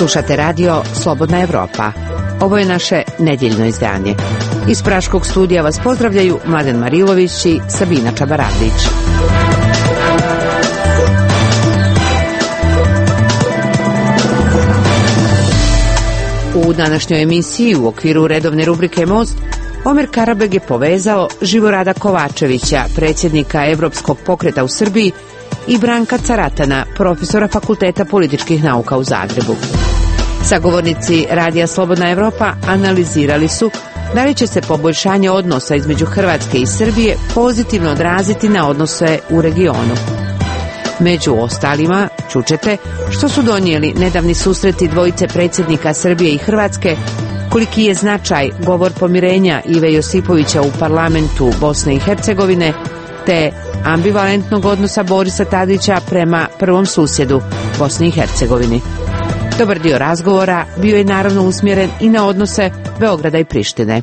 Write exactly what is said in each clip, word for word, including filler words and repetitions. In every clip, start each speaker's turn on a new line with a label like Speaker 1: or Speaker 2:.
Speaker 1: Slušate radio Slobodna Evropa. Ovo je naše nedjeljno izdanje. Iz Praškog studija vas pozdravljaju Mladen Marilović i Sabina Čabaradić. U današnjoj emisiji u okviru redovne rubrike Most Omer Karabeg je povezao Živorada Kovačevića, predsjednika Evropskog pokreta u Srbiji, i Branka Caratana, profesora Fakulteta političkih nauka u Zagrebu. Sagovornici radija Slobodna Evropa analizirali su da li će se poboljšanje odnosa između Hrvatske i Srbije pozitivno odraziti na odnose u regionu. Među ostalima čućete što su donijeli nedavni susreti dvojice predsjednika Srbije i Hrvatske, koliki je značaj govor pomirenja Ive Josipovića u parlamentu Bosne i Hercegovine, te ambivalentnog odnosa Borisa Tadića prema prvom susjedu Bosni i Hercegovini. Dobar dio razgovora bio je naravno usmjeren i na odnose Beograda i Prištine.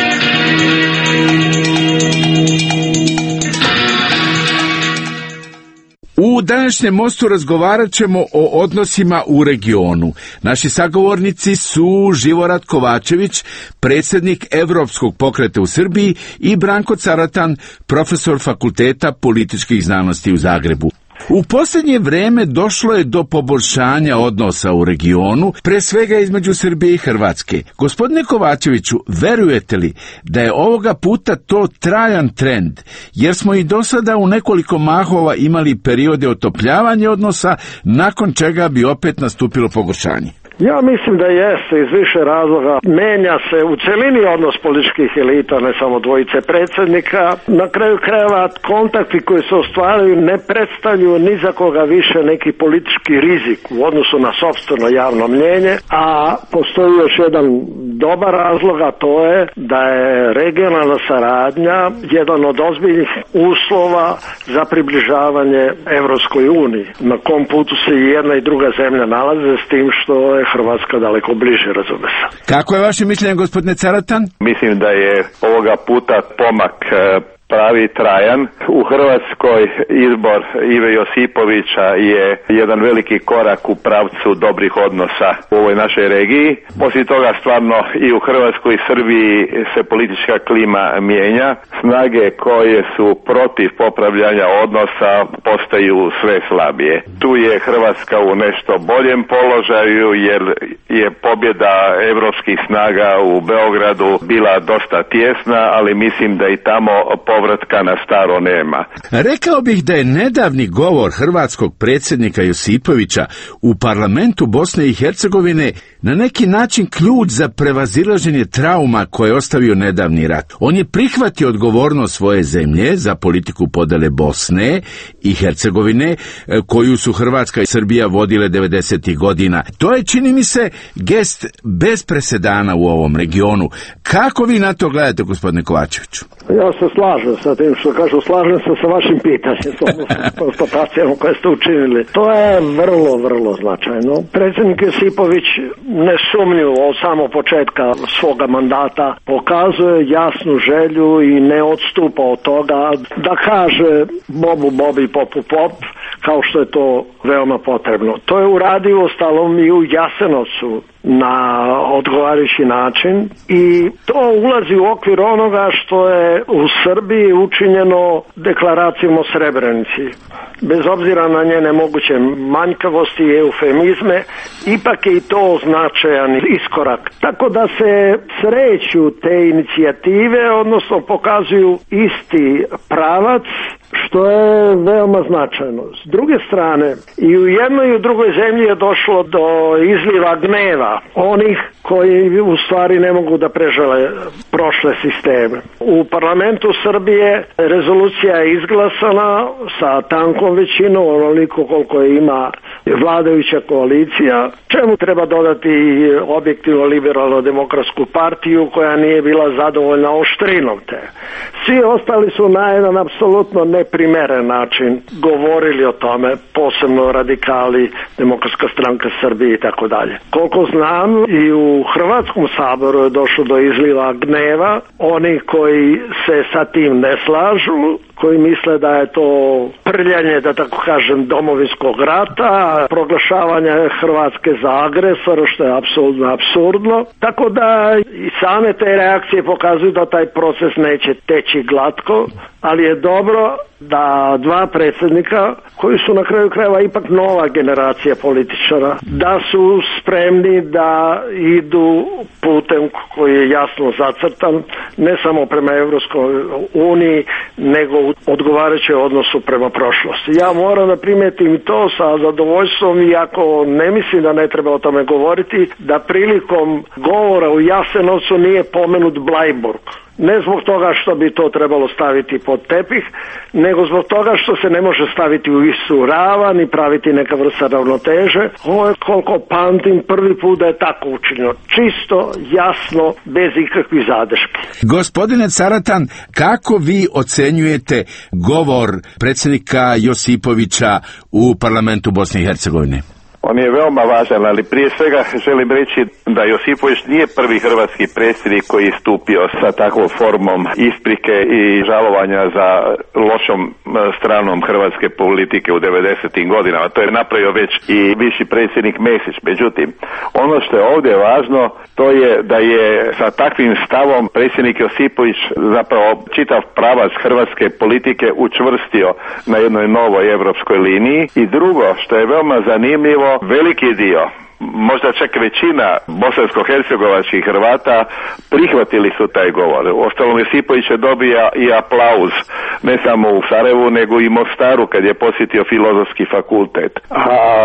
Speaker 2: U današnjem mostu razgovarat ćemo o odnosima u regionu. Naši sagovornici su Živorad Kovačević, predsjednik Evropskog pokreta u Srbiji, i Branko Caratan, profesor Fakulteta političkih znanosti u Zagrebu. U posljednje vrijeme došlo je do poboljšanja odnosa u regionu, pre svega između Srbije i Hrvatske. Gospodine Kovačeviću, verujete li da je ovoga puta to trajan trend, jer smo i do sada u nekoliko mahova imali periode otopljavanja odnosa, nakon čega bi opet nastupilo pogoršanje?
Speaker 3: Ja mislim da jeste, iz više razloga. Menja se u celini odnos političkih elita, ne samo dvojice predsjednika. Na kraju krajeva kontakti koji se ostvaruju ne predstavljuju ni za koga više neki politički rizik u odnosu na sopstveno javno mnjenje, a postoji još jedan dobar razlog, a to je da je regionalna saradnja jedan od ozbiljnih uslova za približavanje Evropskoj uniji, na kom putu se i jedna i druga zemlja nalaze, s tim što je Hrvatska daleko bliže, razume se.
Speaker 2: Kako je vaše mišljenje, gospodine Caratan?
Speaker 4: Mislim da je ovoga puta pomak pravi trajan. U Hrvatskoj izbor Ive Josipovića je jedan veliki korak u pravcu dobrih odnosa u ovoj našoj regiji. Poslije toga stvarno i u Hrvatskoj i Srbiji se politička klima mijenja. Snage koje su protiv popravljanja odnosa postaju sve slabije. Tu je Hrvatska u nešto boljem položaju, jer je pobjeda evropskih snaga u Beogradu bila dosta tjesna, ali mislim da i tamo povratka na staro nema.
Speaker 2: Rekao bih da je nedavni govor hrvatskog predsjednika Josipovića u parlamentu Bosne i Hercegovine na neki način ključ za prevazilaženje trauma koje je ostavio nedavni rat. On je prihvatio odgovornost svoje zemlje za politiku podele Bosne i Hercegovine, koju su Hrvatska i Srbija vodile devedesetih godina. To je, čini mi se, gest bez presedana u ovom regionu. Kako vi na to gledate, gospodine Kovačeviću?
Speaker 3: Ja se slažem sa tim što kažu, slažem se sa vašim pitanjem, s konstatacijama koje ste učinili. To je vrlo, vrlo značajno. Predsjednik Josipović nesumnjivo od samog početka svoga mandata pokazuje jasnu želju i ne odstupa od toga da kaže bobu bobi popu pop, kao što je to veoma potrebno. To je uradio ostalom i u Jasenovcu na odgovarajući način i to ulazi u okvir onoga što je u Srbiji učinjeno deklaracijom o Srebrenici. Bez obzira na njene moguće manjkavosti i eufemizme, ipak je i to značajan iskorak. Tako da se sreću te inicijative, odnosno pokazuju isti pravac, što je veoma značajno. S druge strane, i u jednoj i u drugoj zemlji je došlo do izliva gneva onih koji u stvari ne mogu da prežele prošle sisteme. U parlamentu Srbije rezolucija je izglasana sa tankom većinom, onoliko koliko je ima vladajuća koalicija, čemu treba dodati objektivno liberalno-demokratsku partiju koja nije bila zadovoljna oštrinom te. Svi ostali su na jedan apsolutno neprimeren način govorili o tome, posebno radikali, Demokratska stranka Srbije i tako dalje. Koliko znam, i u Hrvatskom saboru je došlo do izliva gneva, oni koji se sa tim ne slažu, koji misle da je to prljanje, da tako kažem, domovinskog rata, proglašavanje Hrvatske za agresor, što je apsolutno apsurdno. Tako da i same te reakcije pokazuju da taj proces neće teći glatko, ali je dobro da dva predsjednika, koji su na kraju krajeva ipak nova generacija političara, da su spremni da idu putem koji je jasno zacrtan, ne samo prema Europskoj uniji, nego u odgovarajućem odnosu prema prošlosti. Ja moram da primetim to sa zadovoljstvom, iako ne mislim da ne treba o tome govoriti, da prilikom govora u Jasenovcu nije pomenut Blajburg. Ne zbog toga što bi to trebalo staviti pod tepih, nego zbog toga što se ne može staviti u istu ravan i praviti neka vrsta ravnoteže. Ovo je, koliko pamtim, prvi put da je tako učinjeno. Čisto, jasno, bez ikakvih zadrški.
Speaker 2: Gospodine Caratan, kako vi ocenjujete govor predsjednika Josipovića u parlamentu Bosne i Hercegovine?
Speaker 4: On je veoma važan, ali prije svega želim reći da Josipović nije prvi hrvatski predsjednik koji je stupio sa takvom formom isprike i žalovanja za lošom stranom hrvatske politike u devedesetim godinama. To je napravio već i viši predsjednik Mesić. Međutim, ono što je ovdje važno, to je da je sa takvim stavom predsjednik Josipović zapravo čitav pravac hrvatske politike učvrstio na jednoj novoj europskoj liniji. I drugo, što je veoma zanimljivo, veliki dio, možda čak većina bosansko-hercegovačkih Hrvata prihvatili su taj govor. Ostalom, Josipović je dobio i aplauz ne samo u Sarajevu, nego i Mostaru kad je posjetio Filozofski fakultet. A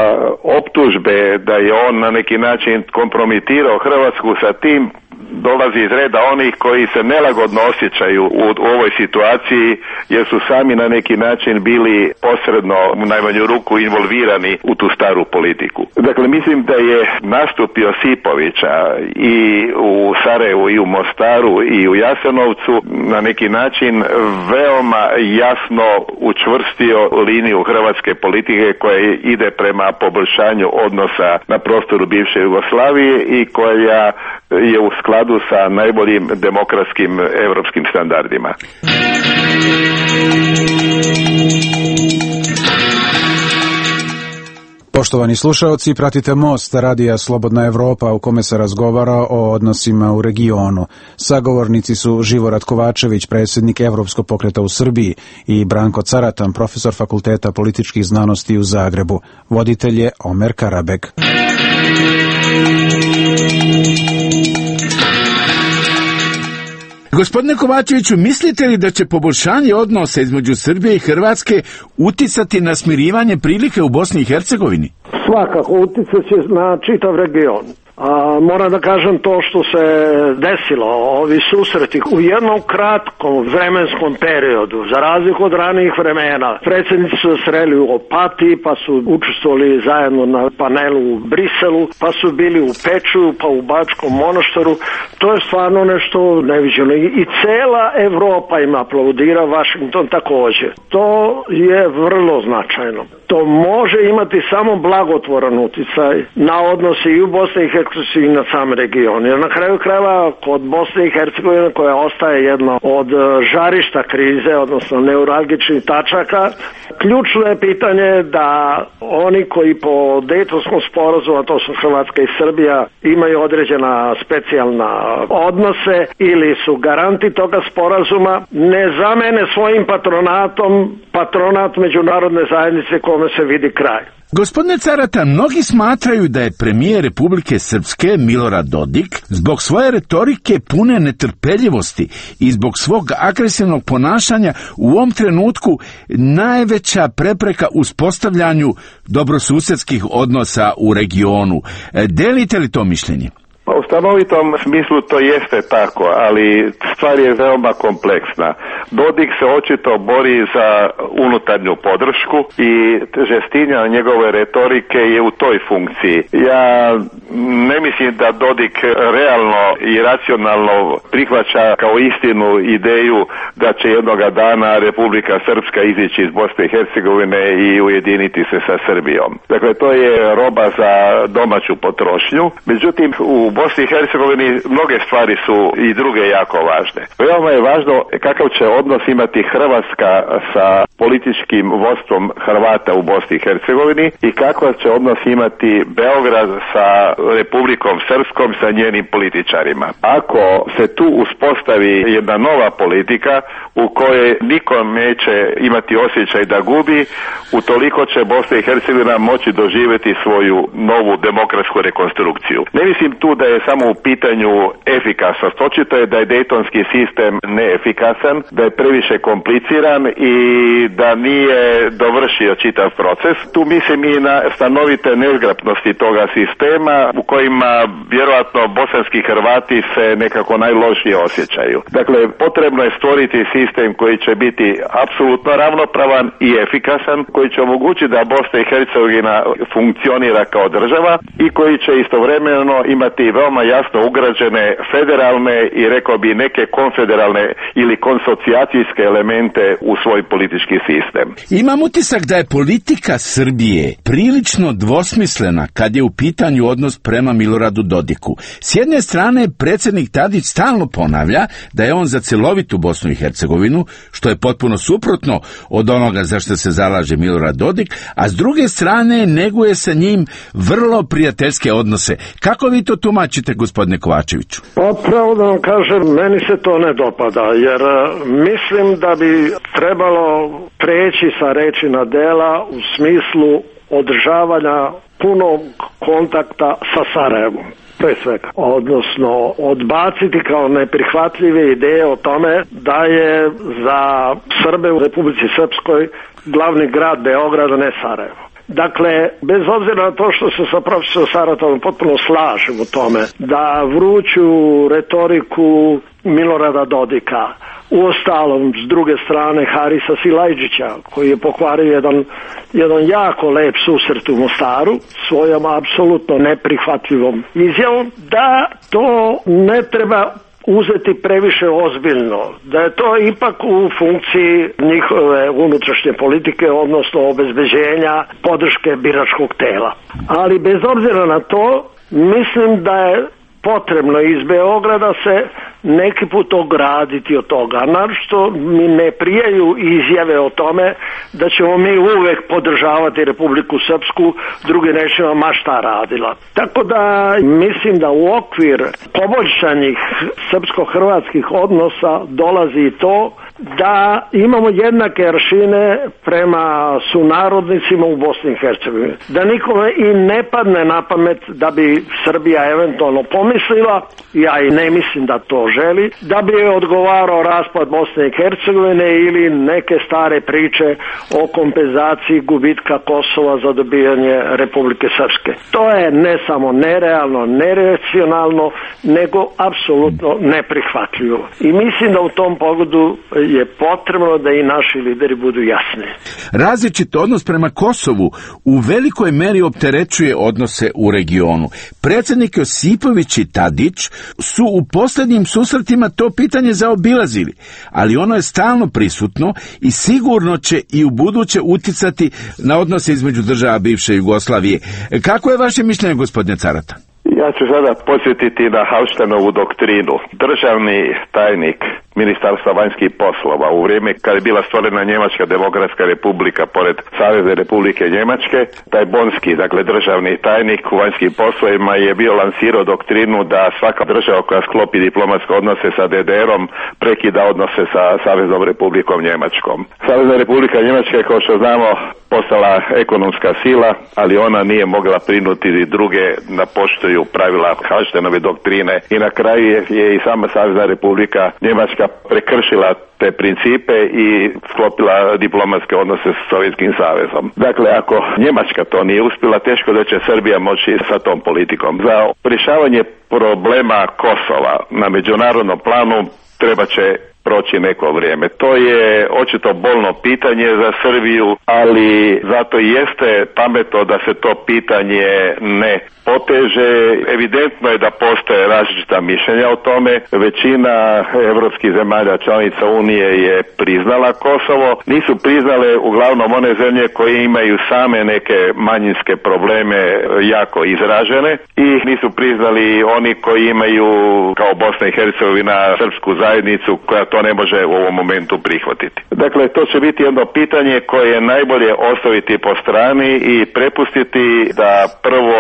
Speaker 4: optužbe da je on na neki način kompromitirao Hrvatsku sa tim dolazi iz reda onih koji se nelagodno osjećaju u, u ovoj situaciji, jer su sami na neki način bili posredno u najmanju ruku involvirani u tu staru politiku. Dakle, mislim da je nastup Josipovića i u Sarajevu i u Mostaru i u Jasenovcu na neki način veoma jasno učvrstio liniju hrvatske politike koja ide prema poboljšanju odnosa na prostoru bivše Jugoslavije i koja je u skladu sa najboljim demokratskim evropskim standardima.
Speaker 5: Poštovani slušaoci, pratite Most radija Slobodna Evropa u kome se razgovara o odnosima u regionu. Sagovornici su Živorad Kovačević, predsjednik Evropskog pokreta u Srbiji, i Branko Caratan, profesor Fakulteta političkih znanosti u Zagrebu. Voditelj je Omer Karabeg.
Speaker 2: Gospodine Kovačeviću, mislite li da će poboljšanje odnosa između Srbije i Hrvatske uticati na smirivanje prilike u Bosni i Hercegovini?
Speaker 3: Svakako uticat će na čitav region. A, moram da kažem to što se desilo, ovi susreti u jednom kratkom vremenskom periodu, za razliku od ranijih vremena. Predsjednici su sreli u Opatiji, pa su učestvovali zajedno na panelu u Briselu, pa su bili u Pečuju, pa u Bačkom Monaštoru. To je stvarno nešto neviđeno. I cela Evropa im aplaudira, Vašington također. To je vrlo značajno. To može imati samo blagotvoran uticaj na odnose i u Bosni i Hercegovini i na sam region. Jer na kraju krajeva kod Bosne i Hercegovine, koja ostaje jedno od žarišta krize, odnosno neuralgičnih tačaka, ključno je pitanje da oni koji po Dejtonskom sporazumu, a to su Hrvatska i Srbija, imaju određena specijalna odnose ili su garanti toga sporazuma, ne zamene svojim patronatom patronat međunarodne zajednice kome se vidi kraj.
Speaker 2: Gospodine Carata, mnogi smatraju da je premijer Republike Srpske Milorad Dodik zbog svoje retorike pune netrpeljivosti i zbog svog agresivnog ponašanja u ovom trenutku najveća prepreka uspostavljanju dobrosusedskih odnosa u regionu. Delite li to mišljenje?
Speaker 4: U stanovitom smislu to jeste tako, ali stvar je veoma kompleksna. Dodik se očito bori za unutarnju podršku i žestinja njegove retorike je u toj funkciji. Ja ne mislim da Dodik realno i racionalno prihvaća kao istinu ideju da će jednoga dana Republika Srpska izići iz Bosne i Hercegovine i ujediniti se sa Srbijom. Dakle, to je roba za domaću potrošnju. Međutim, u Bosni i Hercegovini mnoge stvari su i druge jako važne. Veoma je važno kakav će odnos imati Hrvatska sa političkim vodstvom Hrvata u Bosni i Hercegovini i kakav će odnos imati Beograd sa Republikom Srpskom, sa njenim političarima. Ako se tu uspostavi jedna nova politika u kojoj niko neće imati osjećaj da gubi, utoliko će Bosna i Hercegovina moći doživjeti svoju novu demokratsku rekonstrukciju. Ne mislim tu da je samo u pitanju efikasnost. Očito je da je dejtonski sistem neefikasan, da je previše kompliciran i da nije dovršio čitav proces. Tu mislim i na stanovite nezgrapnosti toga sistema u kojima vjerojatno bosanski Hrvati se nekako najlošije osjećaju. Dakle, potrebno je stvoriti sistem koji će biti apsolutno ravnopravan i efikasan, koji će omogućiti da Bosna i Hercegovina funkcionira kao država i koji će istovremeno imati veoma jasno ugrađene federalne i rekao bi neke konfederalne ili konsocijacijske elemente u svoj politički sistem.
Speaker 2: Imam utisak da je politika Srbije prilično dvosmislena kad je u pitanju odnos prema Miloradu Dodiku. S jedne strane, predsjednik Tadić stalno ponavlja da je on za cjelovitu Bosnu i Hercegovinu, što je potpuno suprotno od onoga za što se zalaže Milorad Dodik, a s druge strane neguje sa njim vrlo prijateljske odnose. Kako vi to tumačite, gospodine Kovačeviću?
Speaker 3: Pa pravo da vam kažem, meni se to ne dopada, jer mislim da bi trebalo preći sa reči na dela u smislu održavanja punog kontakta sa Sarajevom. Pre svega. Odnosno, odbaciti kao neprihvatljive ideje o tome da je za Srbe u Republici Srpskoj glavni grad Beograd, a ne Sarajevo. Dakle, bez obzira na to što se sa profesorom Saratovom potpuno slažem u tome da vruću retoriku Milorada Dodika, uostalom s druge strane Harisa Silajđića, koji je pokvario jedan, jedan jako lep susret u Mostaru svojom apsolutno neprihvatljivom izjavom, da to ne treba uzeti previše ozbiljno, da je to ipak u funkciji njihove unutrašnje politike, odnosno obezbeđenja podrške biračkog tela. Ali bez obzira na to, mislim da je potrebno iz Beograda se neki put ograditi od toga. Naročito mi ne prijaju izjave o tome da ćemo mi uvek podržavati Republiku Srpsku, drugi rečima ma šta radila. Tako da mislim da u okvir poboljšanih srpsko-hrvatskih odnosa dolazi i to da imamo jednake aršine prema sunarodnicima u Bosni i Hercegovini. Da nikome i ne padne na pamet da bi Srbija eventualno pomislila, ja i ne mislim da to želi, da bi je odgovarao raspad Bosne i Hercegovine ili neke stare priče o kompenzaciji gubitka Kosova za dobijanje Republike Srpske. To je ne samo nerealno, neracionalno, nego apsolutno neprihvatljivo. I mislim da u tom pogledu je potrebno da i naši lideri budu jasni.
Speaker 2: Različit odnos prema Kosovu u velikoj meri opterećuje odnose u regionu. Predsjednik Josipović i Tadić su u posljednjim susretima to pitanje zaobilazili, ali ono je stalno prisutno i sigurno će i u buduće uticati na odnose između država bivše Jugoslavije. Kako je vaše mišljenje, gospodine Carata?
Speaker 4: Ja ću sada podsjetiti na Hallsteinovu doktrinu. Državni tajnik Ministarstva vanjskih poslova u vrijeme kad je bila stvorena Njemačka demokratska republika pored Savezne republike Njemačke, taj bonski, dakle državni tajnik u vanjskim poslovima je bio lansirao doktrinu da svaka država koja sklopi diplomatske odnose sa D D R-om prekida odnose sa Saveznom republikom Njemačkom. Savezna republika Njemačka je, kao što znamo, postala ekonomska sila, ali ona nije mogla prinuditi druge da poštuju pravila Hallsteinove doktrine i na kraju je, je i sama Savezna republika Njemačka prekršila te principe i sklopila diplomatske odnose s Sovjetskim savezom. Dakle, ako Njemačka to nije uspjela, teško da će Srbija moći sa tom politikom. Za rješavanje problema Kosova na međunarodnom planu treba će proći neko vrijeme. To je očito bolno pitanje za Srbiju, ali zato i jeste pametno da se to pitanje ne poteže. Evidentno je da postoje različita mišljenja o tome. Većina evropskih zemalja članica Unije je priznala Kosovo. Nisu priznale uglavnom one zemlje koje imaju same neke manjinske probleme jako izražene i nisu priznali oni koji imaju kao Bosna i Hercegovina srpsku zajednicu koja to ne može u ovom momentu prihvatiti. Dakle, to će biti jedno pitanje koje je najbolje ostaviti po strani i prepustiti da prvo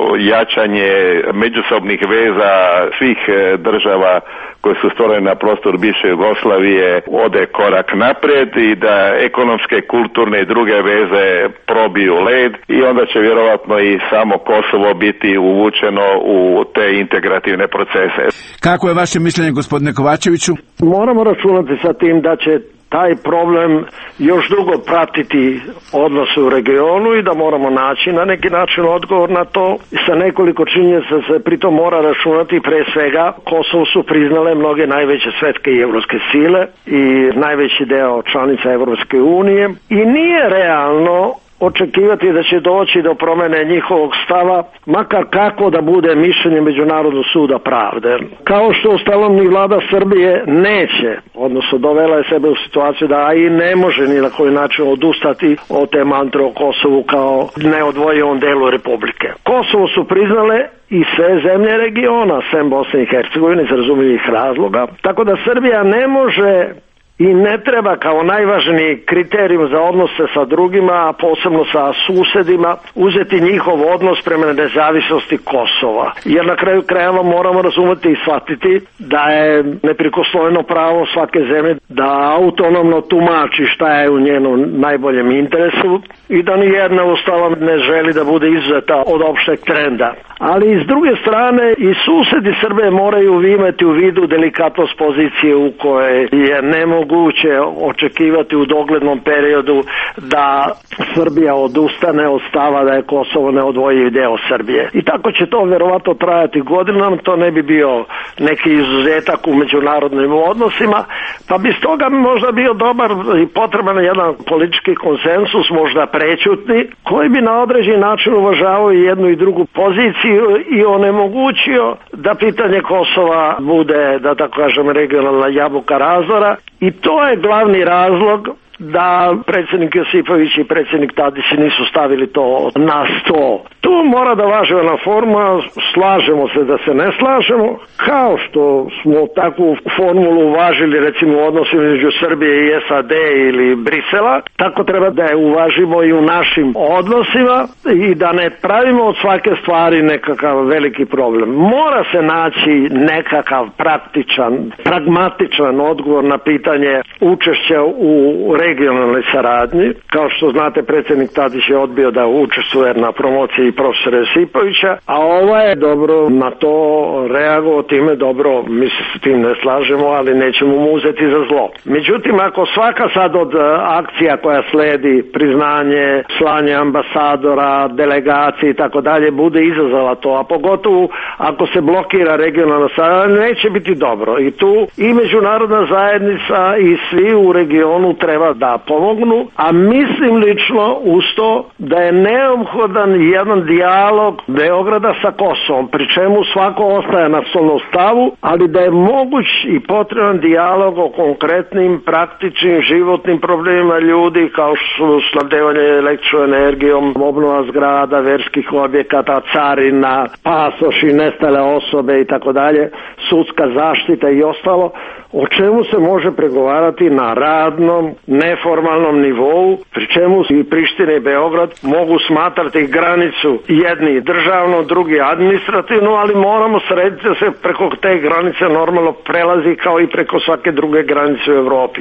Speaker 4: jačanje međusobnih veza svih država koje su stvorene na prostoru bivše Jugoslavije ode korak naprijed i da ekonomske, kulturne i druge veze probiju led i onda će vjerojatno i samo Kosovo biti uvučeno u te integrativne procese.
Speaker 2: Kako je vaše mišljenje, gospodine Kovačeviću?
Speaker 3: Moramo računati sa tim da će taj problem još dugo pratiti odnose u regionu i da moramo naći na neki način odgovor na to. Sa nekoliko činjenica se pritom mora računati. Pre svega Kosovo su priznale mnoge najveće svetske i evropske sile i najveći deo članica Evropske unije i nije realno očekivati da će doći do promene njihovog stava, makar kako da bude mišljenje Međunarodnog suda pravde. Kao što ustalom ni vlada Srbije neće, odnosno dovela je sebe u situaciju da i ne može ni na koji način odustati od te mantre o Kosovu kao neodvojivom delu Republike. Kosovo su priznale i sve zemlje regiona, sem Bosne i Hercegovine, iz razumljivih razloga, tako da Srbija ne može i ne treba kao najvažniji kriterijum za odnose sa drugima, posebno sa susedima, uzeti njihov odnos prema nezavisnosti Kosova. Jer na kraju krajeva moramo razumeti i shvatiti da je neprikosnoveno pravo svake zemlje da autonomno tumači šta je u njenom najboljem interesu i da ni jedna ustava ne želi da bude izuzeta od opšteg trenda. Ali s druge strane i susedi Srbije moraju imati u vidu delikatnost pozicije u kojoj je nemoguće očekivati u doglednom periodu da Srbija odustane od stava da je Kosovo neodvojiv deo Srbije. I tako će to verovatno trajati godinama, to ne bi bio neki izuzetak u međunarodnim odnosima, pa bi stoga možda bio dobar i potreban jedan politički konsensus, možda prećutni, koji bi na određeni način uvažavao i jednu i drugu poziciju i onemogućio da pitanje Kosova bude, da tako kažem, regionalna jabuka razdora. I to je glavni razlog da predsjednik Josipović i predsjednik Tadić nisu stavili to na sto. Tu mora da važi ona forma, slažemo se da se ne slažemo, kao što smo takvu formulu uvažili recimo u odnosima između Srbije i S A D ili Brisela, tako treba da je uvažimo i u našim odnosima i da ne pravimo od svake stvari nekakav veliki problem. Mora se naći nekakav praktičan, pragmatičan odgovor na pitanje učešća u regionalnoj saradnji. Kao što znate, predsjednik Tadić je odbio da učestvuje na promociji profesora Josipovića, a ova je dobro na to reagovao time, dobro, mi se s tim ne slažemo, ali nećemo mu uzeti za zlo. Međutim, ako svaka sad od akcija koja sledi, priznanje, slanje ambasadora, delegacije i tako dalje, bude izazvala to, a pogotovo ako se blokira regionalna saradnja, neće biti dobro. I tu i međunarodna zajednica i svi u regionu treba da pomognu, a mislim lično uz to da je neophodan jedan dijalog Beograda sa Kosovom, pri čemu svako ostaje na svom stavu, ali da je moguć i potreban dijalog o konkretnim, praktičnim, životnim problemima ljudi, kao što su snabdevanje električnom energijom, obnova zgrada, verskih objekata, carina, pasoši, nestale osobe i tako dalje, sudska zaštita i ostalo, o čemu se može pregovarati na radnom, neformalnom nivou, pri čemu i Priština i Beograd mogu smatrati granicu jedni državno, drugi administrativno, ali moramo srediti da se preko te granice normalno prelazi kao i preko svake druge granice u Evropi.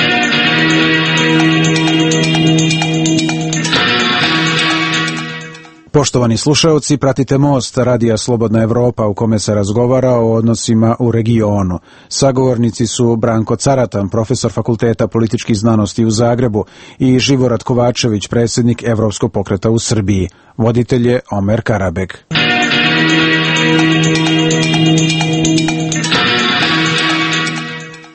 Speaker 5: Poštovani slušaoci, pratite Most, radija Slobodna Evropa, u kome se razgovara o odnosima u regionu. Sagovornici su Branko Caratan, profesor Fakulteta političkih znanosti u Zagrebu, i Živorad Kovačević, predsjednik Evropskog pokreta u Srbiji. Voditelj je Omer Karabek.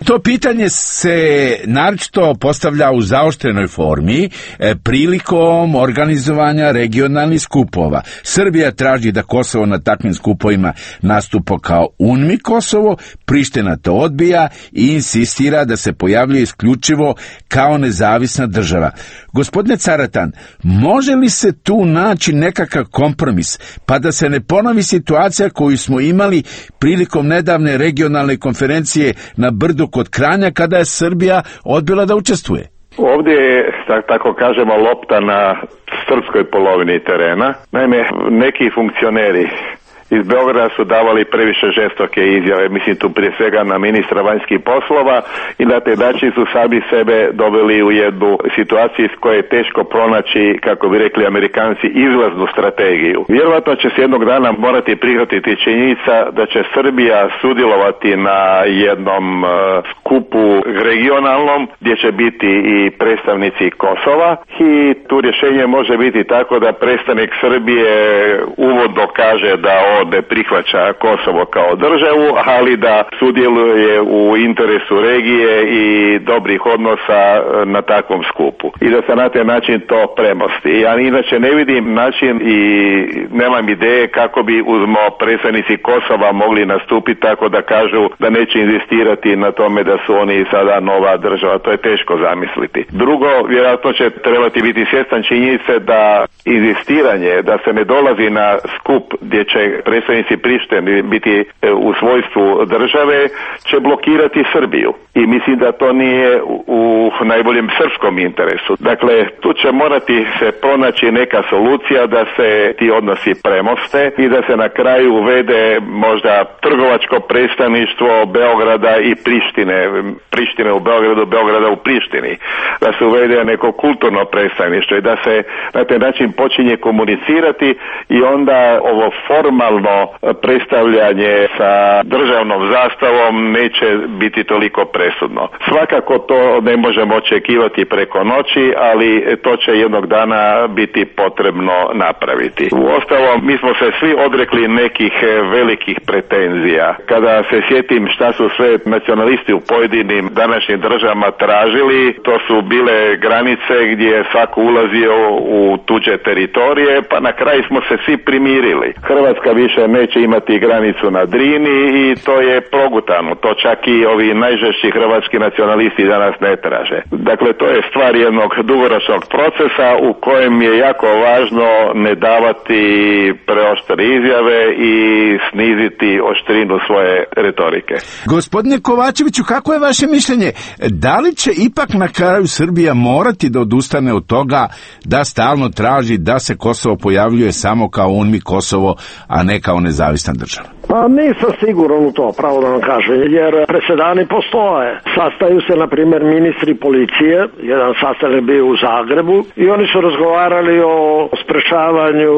Speaker 2: To pitanje se naročito postavlja u zaoštrenoj formi e, prilikom organizovanja regionalnih skupova. Srbija traži da Kosovo na takvim skupovima nastupa kao UNMI Kosovo, Priština to odbija i insistira da se pojavljuje isključivo kao nezavisna država. Gospodine Caratan, može li se tu naći nekakav kompromis, pa da se ne ponovi situacija koju smo imali prilikom nedavne regionalne konferencije na Brdu kod Kranja, kada je Srbija odbila da učestvuje?
Speaker 4: Ovdje je, tako kažemo, lopta na srpskoj polovini terena. Naime, neki funkcioneri iz Beograda su davali previše žestoke izjave, mislim tu prije svega na ministra vanjskih poslova, i na taj način su sami sebe doveli u jednu situaciju iz koje je teško pronaći, kako bi rekli Amerikanci, izlaznu strategiju. Vjerovatno će se jednog dana morati prihvatiti činjenica da će Srbija sudjelovati na jednom uh, skupu regionalnom gdje će biti i predstavnici Kosova, i tu rješenje može biti tako da predstavnik Srbije uvodno kaže da ne prihvaća Kosovo kao državu, ali da sudjeluje u interesu regije i dobrih odnosa na takvom skupu. I da se na taj način to premosti. Ja inače ne vidim način i nemam ideje kako bi uzmo predstavnici Kosova mogli nastupiti tako da kažu da neće inzistirati na tome da su oni sada nova država. To je teško zamisliti. Drugo, vjerojatno će trebati biti svjestan činjenice da inzistiranje, da se ne dolazi na skup gdje će predstavnici Prištine biti u svojstvu države, će blokirati Srbiju. I mislim da to nije u, u najboljem srpskom interesu. Dakle, tu će morati se pronaći neka solucija da se ti odnosi premoste i da se na kraju uvede možda trgovačko predstavništvo Beograda i Prištine. Prištine u Beogradu, Beograda u Prištini. Da se uvede neko kulturno predstavništvo i da se na taj način počinje komunicirati i onda ovo formalno predstavljanje sa državnom zastavom neće biti toliko presudno. Svakako to ne možemo očekivati preko noći, ali to će jednog dana biti potrebno napraviti. Uostalom, mi smo se svi odrekli nekih velikih pretenzija. Kada se sjetim šta su sve nacionalisti u pojedinim današnjim državama tražili, to su bile granice gdje je svako ulazio u tuđe teritorije, pa na kraju smo se svi primirili. Hrvatska više neće imati granicu na Drini i to je progutano. To čak i ovi najžešći hrvatski nacionalisti danas ne traže. Dakle, to je stvar jednog dugoročnog procesa u kojem je jako važno ne davati preoštre izjave i sniziti oštrinu svoje retorike.
Speaker 2: Gospodine Kovačeviću, kako je vaše mišljenje? Da li će ipak na kraju Srbija morati da odustane od toga da stalno traži da se Kosovo pojavljuje samo kao UNMI Kosovo, a ne kao nezavisna država?
Speaker 3: Pa nisam siguran u to, pravo da vam kažem, jer presedani postoje. Sastaju se, na primjer, ministri policije, jedan sastanak bio u Zagrebu, i oni su razgovarali o sprečavanju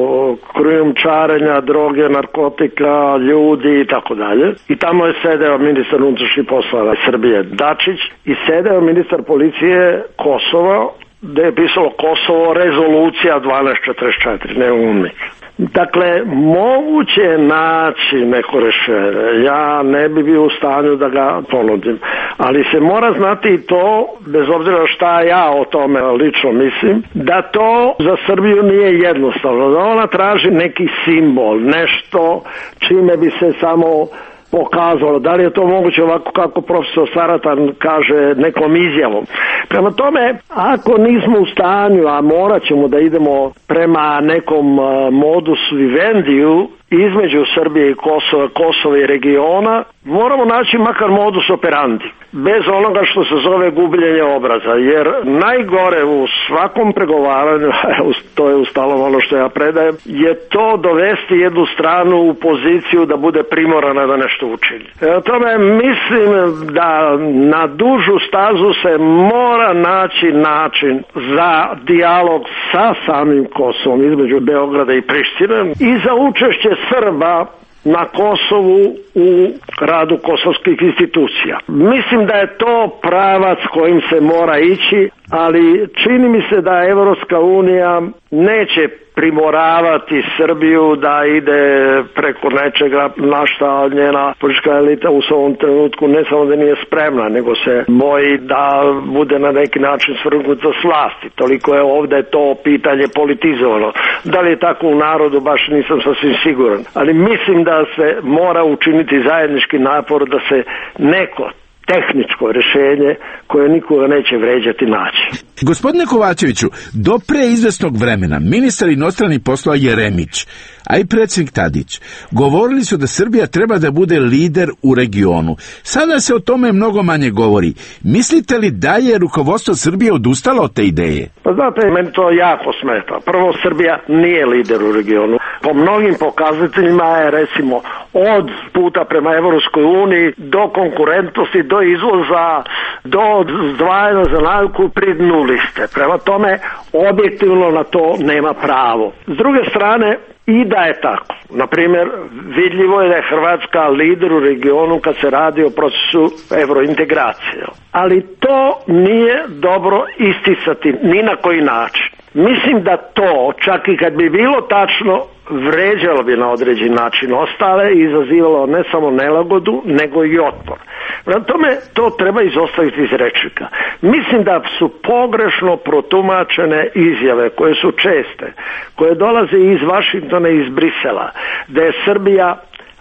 Speaker 3: krijumčarenja droge, narkotika, ljudi i tako dalje. I tamo je sedeo ministar unutrašnjih poslova Srbije Dačić i sedeo ministar policije Kosova, gde je pisalo Kosovo rezolucija dvanaest četrdeset četiri, ne UNMI. Dakle, moguće je naći neko rješenje. Ja ne bi bio u stanju da ga ponudim. Ali se mora znati i to, bez obzira šta ja o tome lično mislim, da to za Srbiju nije jednostavno. Da ona traži neki simbol, nešto čime bi se samo pokazalo. Da li je to moguće ovako kako profesor Caratan kaže, nekom izjavom? Prema tome, ako nismo u stanju, a morat ćemo da idemo prema nekom modus vivendiju između Srbije i Kosova, Kosova i regiona, moramo naći makar modus operandi, bez onoga što se zove gubljenje obraza, jer najgore u svakom pregovaranju, to je ustalom ono što ja predajem, je to dovesti jednu stranu u poziciju da bude primorana da nešto učini. E, tome mislim da na dužu stazu se mora naći način za dijalog sa samim Kosovom između Beograda i Prištine i za učešće Srba na Kosovu u radu kosovskih institucija. Mislim da je to pravac kojim se mora ići, ali čini mi se da Evropska unija neće primoravati Srbiju da ide preko nečega na šta njena politička elita u ovom trenutku ne samo da nije spremna, nego se boji da bude na neki način svrgnuta s vlasti. Toliko je ovdje to pitanje politizovano. Da li je tako u narodu, baš nisam sasvim siguran. Ali mislim da se mora učiniti zajednički napor da se neko tehničko rješenje koje nikoga neće vređati naći.
Speaker 2: Gospodine Kovačeviću, do pre izvesnog vremena ministar inostranih poslova Jeremić, a i predsjednik Tadić, govorili su da Srbija treba da bude lider u regionu. Sada se o tome mnogo manje govori. Mislite li da je rukovodstvo Srbije odustalo od te ideje?
Speaker 3: Pa znate, meni to jako smeta. Prvo, Srbija nije lider u regionu. Po mnogim pokazateljima je, recimo, od puta prema Evropskoj uniji do konkurentnosti, do izvoza, do zdvajanja za nauku pri dnu liste. Prema tome, objektivno na to nema pravo. S druge strane, i da je tako. Naprimjer, vidljivo je da je Hrvatska lider u regionu kad se radi o procesu evrointegracije. Ali to nije dobro isticati ni na koji način. Mislim da to, čak i kad bi bilo tačno, vređalo bi na određen način ostale i izazivalo ne samo nelagodu, nego i otpor. Prema tome, to treba izostaviti iz rečnika. Mislim da su pogrešno protumačene izjave koje su česte, koje dolaze iz Vašingtona i iz Brisela, da je Srbija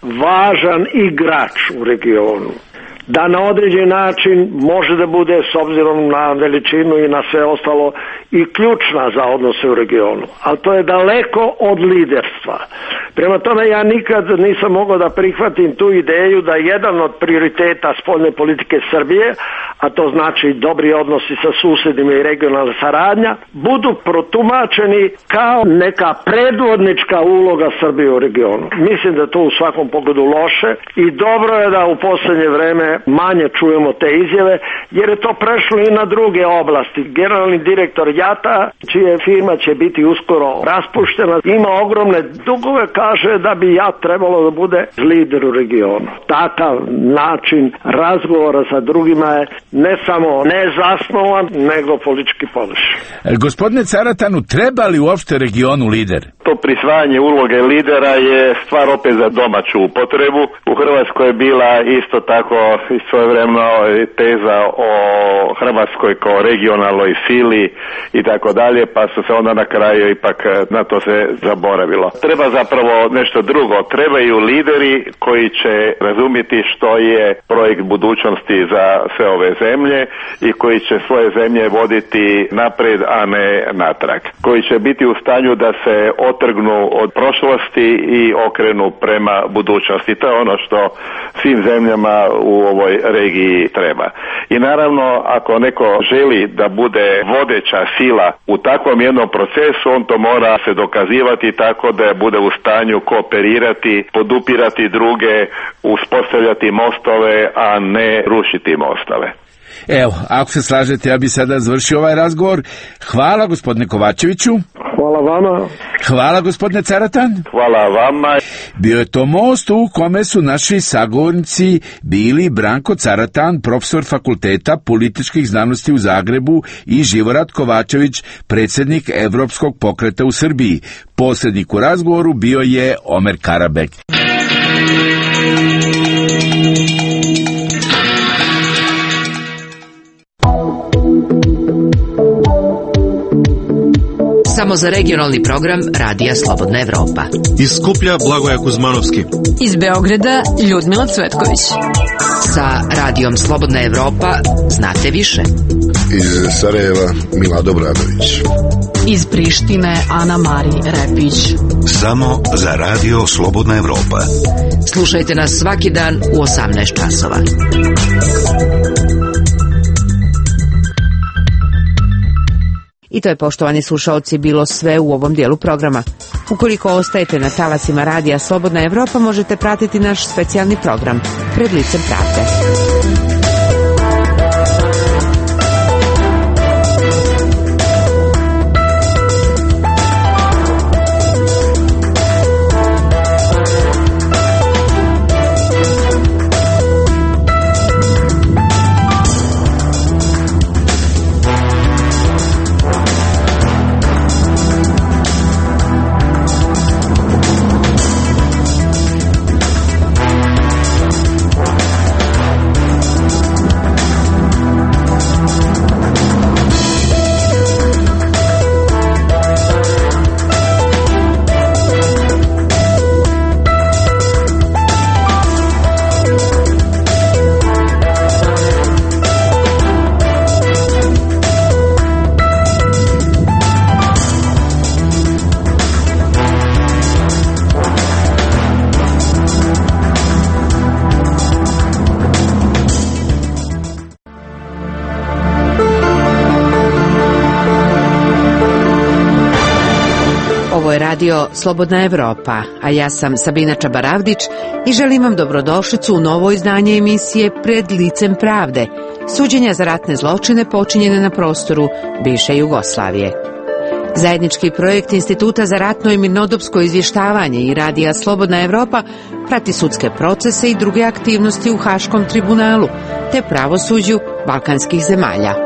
Speaker 3: važan igrač u regionu, da na određen način može da bude, s obzirom na veličinu i na sve ostalo, i ključna za odnose u regionu. Ali to je daleko od liderstva. Prema tome, ja nikad nisam mogao da prihvatim tu ideju da jedan od prioriteta spoljne politike Srbije, a to znači dobri odnosi sa susjedima i regionalna saradnja, budu protumačeni kao neka predvodnička uloga Srbije u regionu. Mislim da to u svakom pogledu loše i dobro je da u posljednje vreme manje čujemo te izjave, jer je to prešlo i na druge oblasti. Generalni direktor JAT-a, čija firma će biti uskoro raspuštena, ima ogromne dugove, kaže da bi JAT trebalo da bude lider u regionu. Takav način razgovora sa drugima je ne samo nezasnovan, nego politički pogrešan.
Speaker 2: Gospodine Caratanu, treba li uopšte regionu lider?
Speaker 4: To prisvajanje uloge lidera je stvar opet za domaću upotrebu. U Hrvatskoj je bila isto tako svojevremeno teza o Hrvatskoj kao regionalnoj sili i tako dalje, pa su se onda na kraju ipak na to se zaboravilo. Treba zapravo nešto drugo. Trebaju lideri koji će razumjeti što je projekt budućnosti za sve ove zemlje i koji će svoje zemlje voditi napred, a ne natrag. Koji će biti u stanju da se otrgnu od prošlosti i okrenu prema budućnosti. To je ono što svim zemljama u ovoj regiji treba. I naravno, ako neko želi da bude vodeća sila u takvom jednom procesu, on to mora se dokazivati tako da bude u stanju kooperirati, podupirati druge, uspostavljati mostove, a ne rušiti mostove.
Speaker 2: Evo, ako se slažete, ja bi sada završio ovaj razgovor. Hvala gospodine Kovačeviću.
Speaker 3: Hvala vama.
Speaker 2: Hvala gospodine Caratan.
Speaker 4: Hvala vama.
Speaker 2: Bio je to most u kome su naši sagovornici bili Branko Caratan, profesor Fakulteta političkih znanosti u Zagrebu, i Živorad Kovačević, predsjednik Evropskog pokreta u Srbiji. Posrednik u razgovoru bio je Omer Karabek.
Speaker 1: Samo za regionalni program Radija Slobodna Evropa.
Speaker 6: Iz Skuplja Blagoja Kuzmanovski.
Speaker 7: Iz Beograda Ljudmila Cvetković.
Speaker 1: Sa Radijom Slobodna Evropa znate više.
Speaker 8: Iz Sarajeva Milado Bradović.
Speaker 7: Iz Prištine Ana Mari Repić.
Speaker 6: Samo za Radio Slobodna Evropa.
Speaker 1: Slušajte nas svaki dan u osamnaest časova. I to je, poštovani slušaoci, bilo sve u ovom dijelu programa. Ukoliko ostajete na talasima Radija Slobodna Evropa, možete pratiti naš specijalni program Pred licem pravde. je radio Slobodna Evropa, a ja sam Sabina Čabaravdić i želim vam dobrodošlicu u novo izdanje emisije Pred licem pravde, suđenja za ratne zločine počinjene na prostoru bivše Jugoslavije. Zajednički projekt Instituta za ratno i mirnodopsko izvještavanje i radija Slobodna Evropa prati sudske procese i druge aktivnosti u Haškom tribunalu te pravosuđu balkanskih zemalja.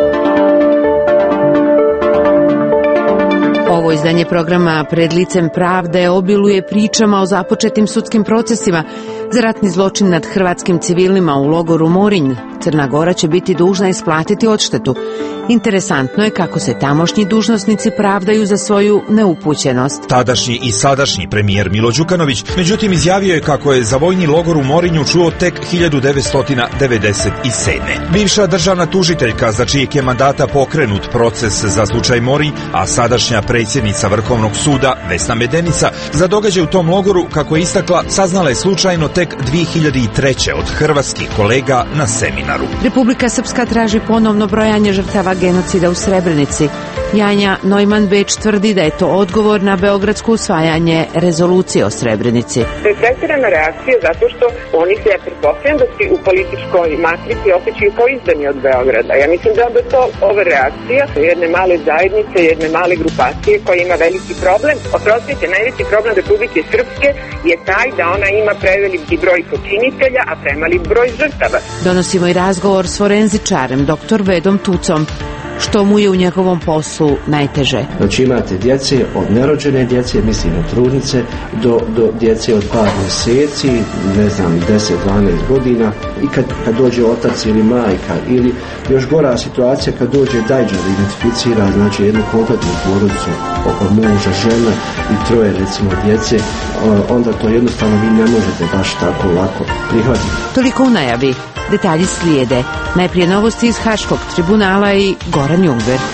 Speaker 1: Ovo izdanje programa Pred licem pravde obiluje pričama o započetim sudskim procesima za ratni zločin nad hrvatskim civilima u logoru Morinj. Crna Gora će biti dužna isplatiti odštetu. Interesantno je kako se tamošnji dužnosnici pravdaju za svoju neupućenost.
Speaker 9: Tadašnji i sadašnji premijer Milo Đukanović, međutim, izjavio je kako je za vojni logor u Morinju čuo tek hiljadu devetsto devedeset sedme. Bivša državna tužiteljka, za čijeg je mandata pokrenut proces za slučaj Morinj, a sadašnja predsjednica Vrhovnog suda Vesna Medenica, za događaj u tom logoru, kako je istakla, saznala je slučajno tek dvije hiljade treće. od hrvatskih kolega na seminaru.
Speaker 1: Republika Srpska traži ponovno brojanje žrtava genocida u Srebrenici. Janja Neumann-Beč tvrdi da je to odgovor na beogradsko usvajanje rezolucije o Srebrenici.
Speaker 10: To je pretjerana reakcija zato što oni se, ja pretpostavljam da su u političkoj matrici osjećaju kao izdani od Beograda. Ja mislim da je to ova reakcija jedne male zajednice, jedne male grupacije koja ima veliki problem. Oprostite, najveći problem Republike Srpske je taj da ona ima preveliki broj počinitelja, a premali broj žrtava.
Speaker 1: Donosimo i razgovor s forenzičarem, doktor Vedom Tucom. Što mu je u njegovom poslu najteže?
Speaker 11: Znači imate djece od nerođene djece, mislim od trudnice, do, do djece od par mjeseci, ne znam, deset do dvanaest godina, i kad, kad dođe otac ili majka, ili još gora situacija kad dođe dajđa da identificira, znači jednu kompletnu porodicu oko muža, žena i troje recimo djece, onda to jednostavno vi ne možete baš tako lako prihvatiti.
Speaker 1: Toliko u najavi. Detalji slijede. Najprije novosti iz Haškog tribunala i Goran Jungwirth.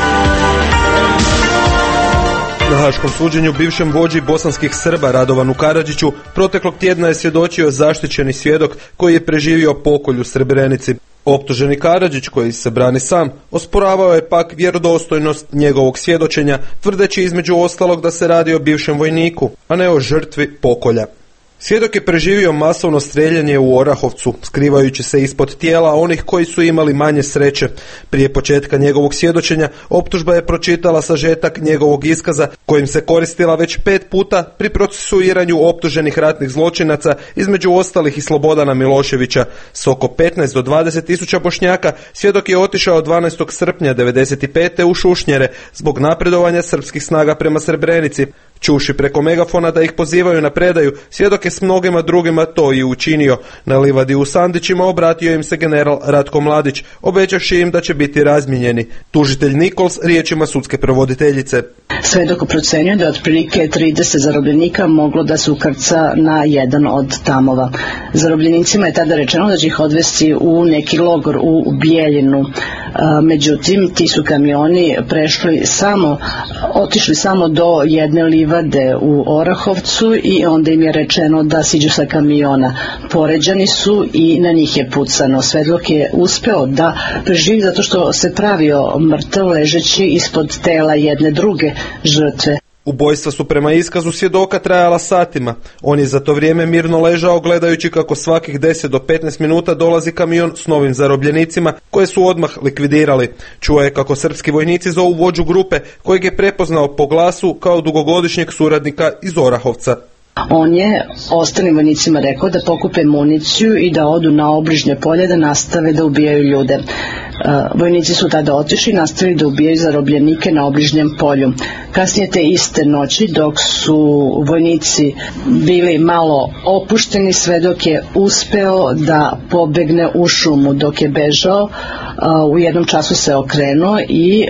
Speaker 12: Na haškom suđenju bivšem vođi bosanskih Srba Radovanu Karadžiću proteklog tjedna je svjedočio zaštićeni svjedok koji je preživio pokolj u Srebrenici. Optuženi Karadžić, koji se brani sam, osporavao je pak vjerodostojnost njegovog svjedočenja, tvrdeći između ostalog da se radi o bivšem vojniku, a ne o žrtvi pokolja. Svjedok je preživio masovno strijeljanje u Orahovcu, skrivajući se ispod tijela onih koji su imali manje sreće. Prije početka njegovog svjedočenja optužba je pročitala sažetak njegovog iskaza, kojim se koristila već pet puta pri procesuiranju optuženih ratnih zločinaca, između ostalih i Slobodana Miloševića. S oko petnaest do dvadeset tisuća Bošnjaka svjedok je otišao dvanaestog srpnja devedeset pete u Šušnjere zbog napredovanja srpskih snaga prema Srebrenici. Čuši preko megafona da ih pozivaju na predaju, svjedok je s mnogima drugima to i učinio. Na livadi u Sandićima obratio im se general Ratko Mladić, obećavši im da će biti razmijenjeni. Tužitelj Nikols riječima sudske prevoditeljice.
Speaker 13: Svedok procenjuje da otprilike trideset zarobljenika moglo da se ukrca na jedan od tamova. Zarobljenicima je tada rečeno da će ih odvesti u neki logor u Bijeljinu. Međutim, ti su kamioni prešli samo, otišli samo do jedne livade u Orahovcu i onda im je rečeno da siđu sa kamiona. Poređani su i na njih je pucano. Svedok je uspeo da preživi zato što se pravio mrtav ležeći ispod tela jedne druge žrtve.
Speaker 12: Ubojstva su prema iskazu svjedoka trajala satima. On je za to vrijeme mirno ležao gledajući kako svakih deset do petnaest minuta dolazi kamion s novim zarobljenicima koje su odmah likvidirali. Čuo je kako srpski vojnici zovu vođu grupe kojeg je prepoznao po glasu kao dugogodišnjeg suradnika iz Orahovca.
Speaker 13: On je ostalim vojnicima rekao da pokupe municiju i da odu na obližnje polje da nastave da ubijaju ljude. Vojnici su tada otišli i nastavili da ubijaju zarobljenike na obližnjem polju. Kasnije te iste noći, dok su vojnici bili malo opušteni, svedok je uspeo da pobegne u šumu. Dok je bežao, u jednom času se okrenuo i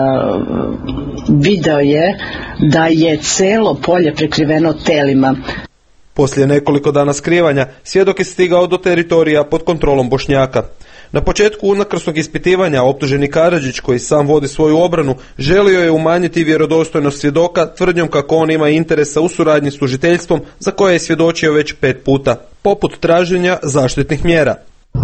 Speaker 13: video je da je celo polje prekriveno telima.
Speaker 12: Poslije nekoliko dana skrivanja, svjedok je stigao do teritorija pod kontrolom Bošnjaka. Na početku unakrsnog ispitivanja optuženi Karadžić, koji sam vodi svoju obranu, želio je umanjiti vjerodostojnost svjedoka tvrdnjom kako on ima interesa u suradnji s tužiteljstvom za koje je svjedočio već pet puta, poput traženja zaštitnih mjera.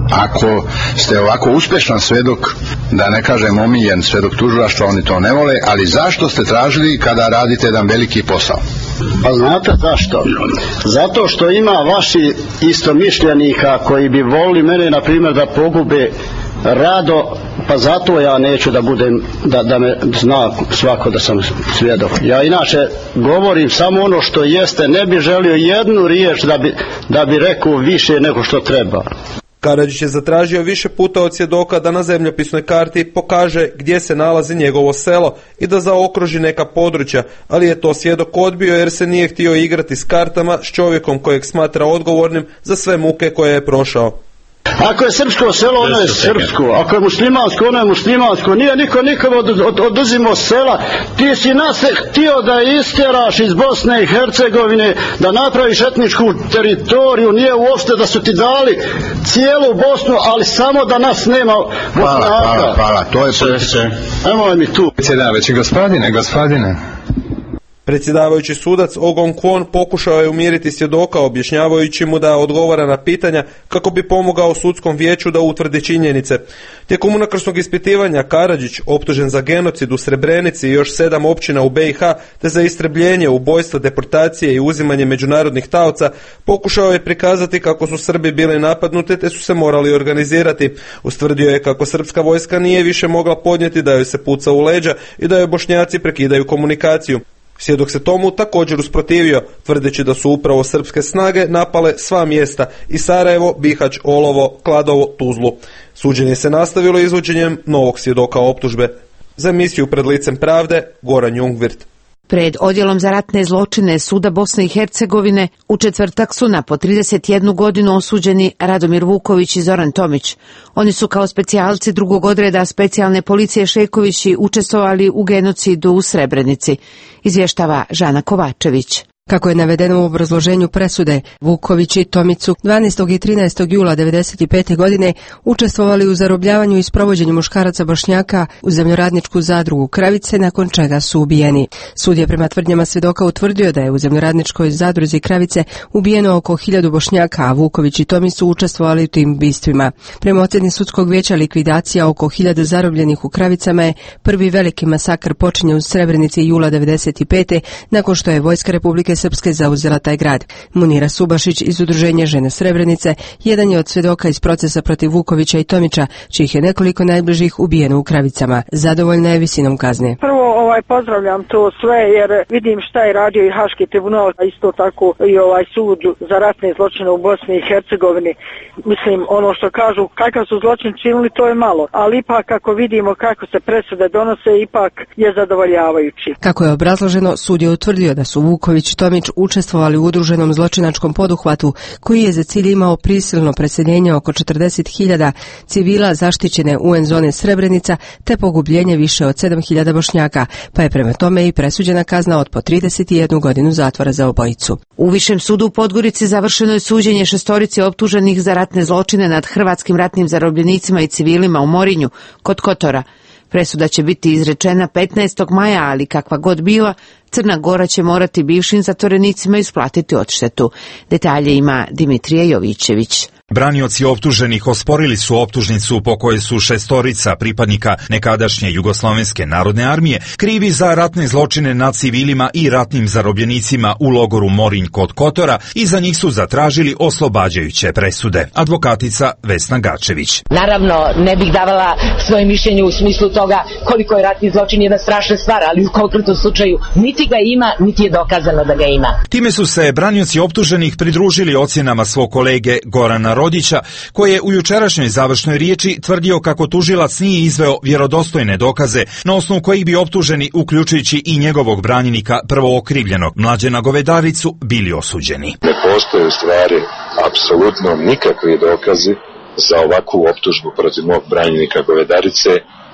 Speaker 8: Ako ste ovako uspješan svedok, da ne kažem omiljen svedok tužilaštva, oni to ne vole, ali zašto ste tražili kada radite jedan veliki posao?
Speaker 14: Pa znate zašto? Zato što ima vaši istomišljenika koji bi volili mene, na primjer, da pogube rado, pa zato ja neću da budem, da, da me zna svako da sam svjedok. Ja inače govorim samo ono što jeste, ne bi želio jednu riječ da bi, da bi rekao više nego što treba.
Speaker 12: Karadžić je zatražio više puta od svjedoka da na zemljopisnoj karti pokaže gdje se nalazi njegovo selo i da zaokruži neka područja, ali je to svjedok odbio jer se nije htio igrati s kartama s čovjekom kojeg smatra odgovornim za sve muke koje je prošao.
Speaker 14: Ako je srpsko selo, ono je srpsko. Ako je muslimansko, ono je muslimansko. Nije niko nikom od, od, oduzimo sela. Ti si nas htio da istjeraš iz Bosne i Hercegovine, da napraviš etničku teritoriju. Nije uopšte da su ti dali cijelu Bosnu, ali samo da nas nema Bosnaka.
Speaker 8: Hvala, hvala, hvala. To je sve.
Speaker 14: Evo mi tu.
Speaker 15: Predsjedavajući, gospodine, gospodine.
Speaker 12: Predsjedavajući sudac Ogon Kwon pokušao je umiriti svjedoka objašnjavajući mu da odgovara na pitanja kako bi pomogao sudskom vijeću da utvrdi činjenice. Tijekom unakrsnog ispitivanja Karadžić, optužen za genocid u Srebrenici i još sedam općina u B i H te za istrebljenje, ubojstva, deportacije i uzimanje međunarodnih taoca, pokušao je prikazati kako su Srbi bili napadnuti te su se morali organizirati. Ustvrdio je kako srpska vojska nije više mogla podnijeti da joj se puca u leđa i da joj Bošnjaci prekidaju komunikaciju. Svjedok se tomu također usprotivio, tvrdeći da su upravo srpske snage napale sva mjesta i Sarajevo, Bihać, Olovo, Kladovo, Tuzlu. Suđenje se nastavilo izvođenjem novog svjedoka optužbe. Za emisiju Pred licem pravde, Goran Jungwirth.
Speaker 1: Pred Odjelom za ratne zločine Suda Bosne i Hercegovine u četvrtak su na po trideset jednu godinu osuđeni Radomir Vuković i Zoran Tomić. Oni su kao specijalci drugog odreda specijalne policije Šekovići učestvovali u genocidu u Srebrenici, izvještava Žana Kovačević.
Speaker 16: Kako je navedeno u obrazloženju presude, Vuković i Tomić su dvanaestog i trinaestog jula devedeset pete. godine učestvovali u zarobljavanju i sprovođenju muškaraca Bošnjaka u zemljoradničku zadrugu Kravice, nakon čega su ubijeni. Sud je prema tvrdnjama svjedoka utvrdio da je u zemljoradničkoj zadruzi Kravice ubijeno oko hiljadu Bošnjaka, a Vuković i Tomić su učestvovali u tim ubistvima. Prema ocjeni sudskog vijeća, likvidacija oko hiljadu zarobljenih u Kravicama je prvi veliki masakr počinjen u Srebrenici jula devedeset pete. nakon što je vojska Republike Srpske zauzela taj grad. Munira Subašić iz Udruženja Žene Srebrenice jedan je od svjedoka iz procesa protiv Vukovića i Tomića, čijih je nekoliko najbližih ubijeno u Kravicama. Zadovoljna je visinom kazne.
Speaker 17: Prvo ovaj pozdravljam to sve jer vidim šta je radio i Haški tribunal, a isto tako i ovaj sud za ratne zločine u Bosni i Hercegovini. Mislim, ono što kažu, kakav su zločin činili, to je malo, ali ipak ako vidimo kako se presude donose, ipak je zadovoljavajući.
Speaker 16: Kako je obrazloženo, sud je utvrdio da su Vuković i Tomić učestvovali u udruženom zločinačkom poduhvatu koji je za cilj imao prisilno preseljenje oko četrdeset hiljada civila zaštićene U N zone Srebrenica te pogubljenje više od sedam hiljada Bošnjaka, pa je prema tome i presuđena kazna od po trideset jednu godinu zatvora za obojicu.
Speaker 1: U Višem sudu u Podgorici završeno je suđenje šestorici optuženih za ratne zločine nad hrvatskim ratnim zarobljenicima i civilima u Morinju kod Kotora. Presuda će biti izrečena petnaestog maja, ali kakva god bila, Crna Gora će morati bivšim zatvorenicima isplatiti odštetu. Detalje ima Dimitrije Jovićević.
Speaker 9: Branioci optuženih osporili su optužnicu po kojoj su šestorica pripadnika nekadašnje Jugoslovenske narodne armije krivi za ratne zločine nad civilima i ratnim zarobljenicima u logoru Morinj kod Kotora i za njih su zatražili oslobađajuće presude. Advokatica Vesna Gačević.
Speaker 18: Naravno, ne bih davala svoje mišljenje u smislu toga koliko je ratni zločin jedna strašna stvar, ali u konkretnom slučaju niti ga ima, niti je dokazano da ga ima.
Speaker 9: Time su se branioci optuženih pridružili ocjenama svog kolege Gorana Rodića, koji je u jučerašnjoj završnoj riječi tvrdio kako tužilac nije izveo vjerodostojne dokaze na osnovu kojih bi optuženi, uključujući i njegovog branjenika prvookrivljenog Mlađena Govedaricu, bili osuđeni.
Speaker 19: Ne postoje u stvari apsolutno nikakvi dokazi za ovakvu optužbu protiv mog branjenika Govedarice,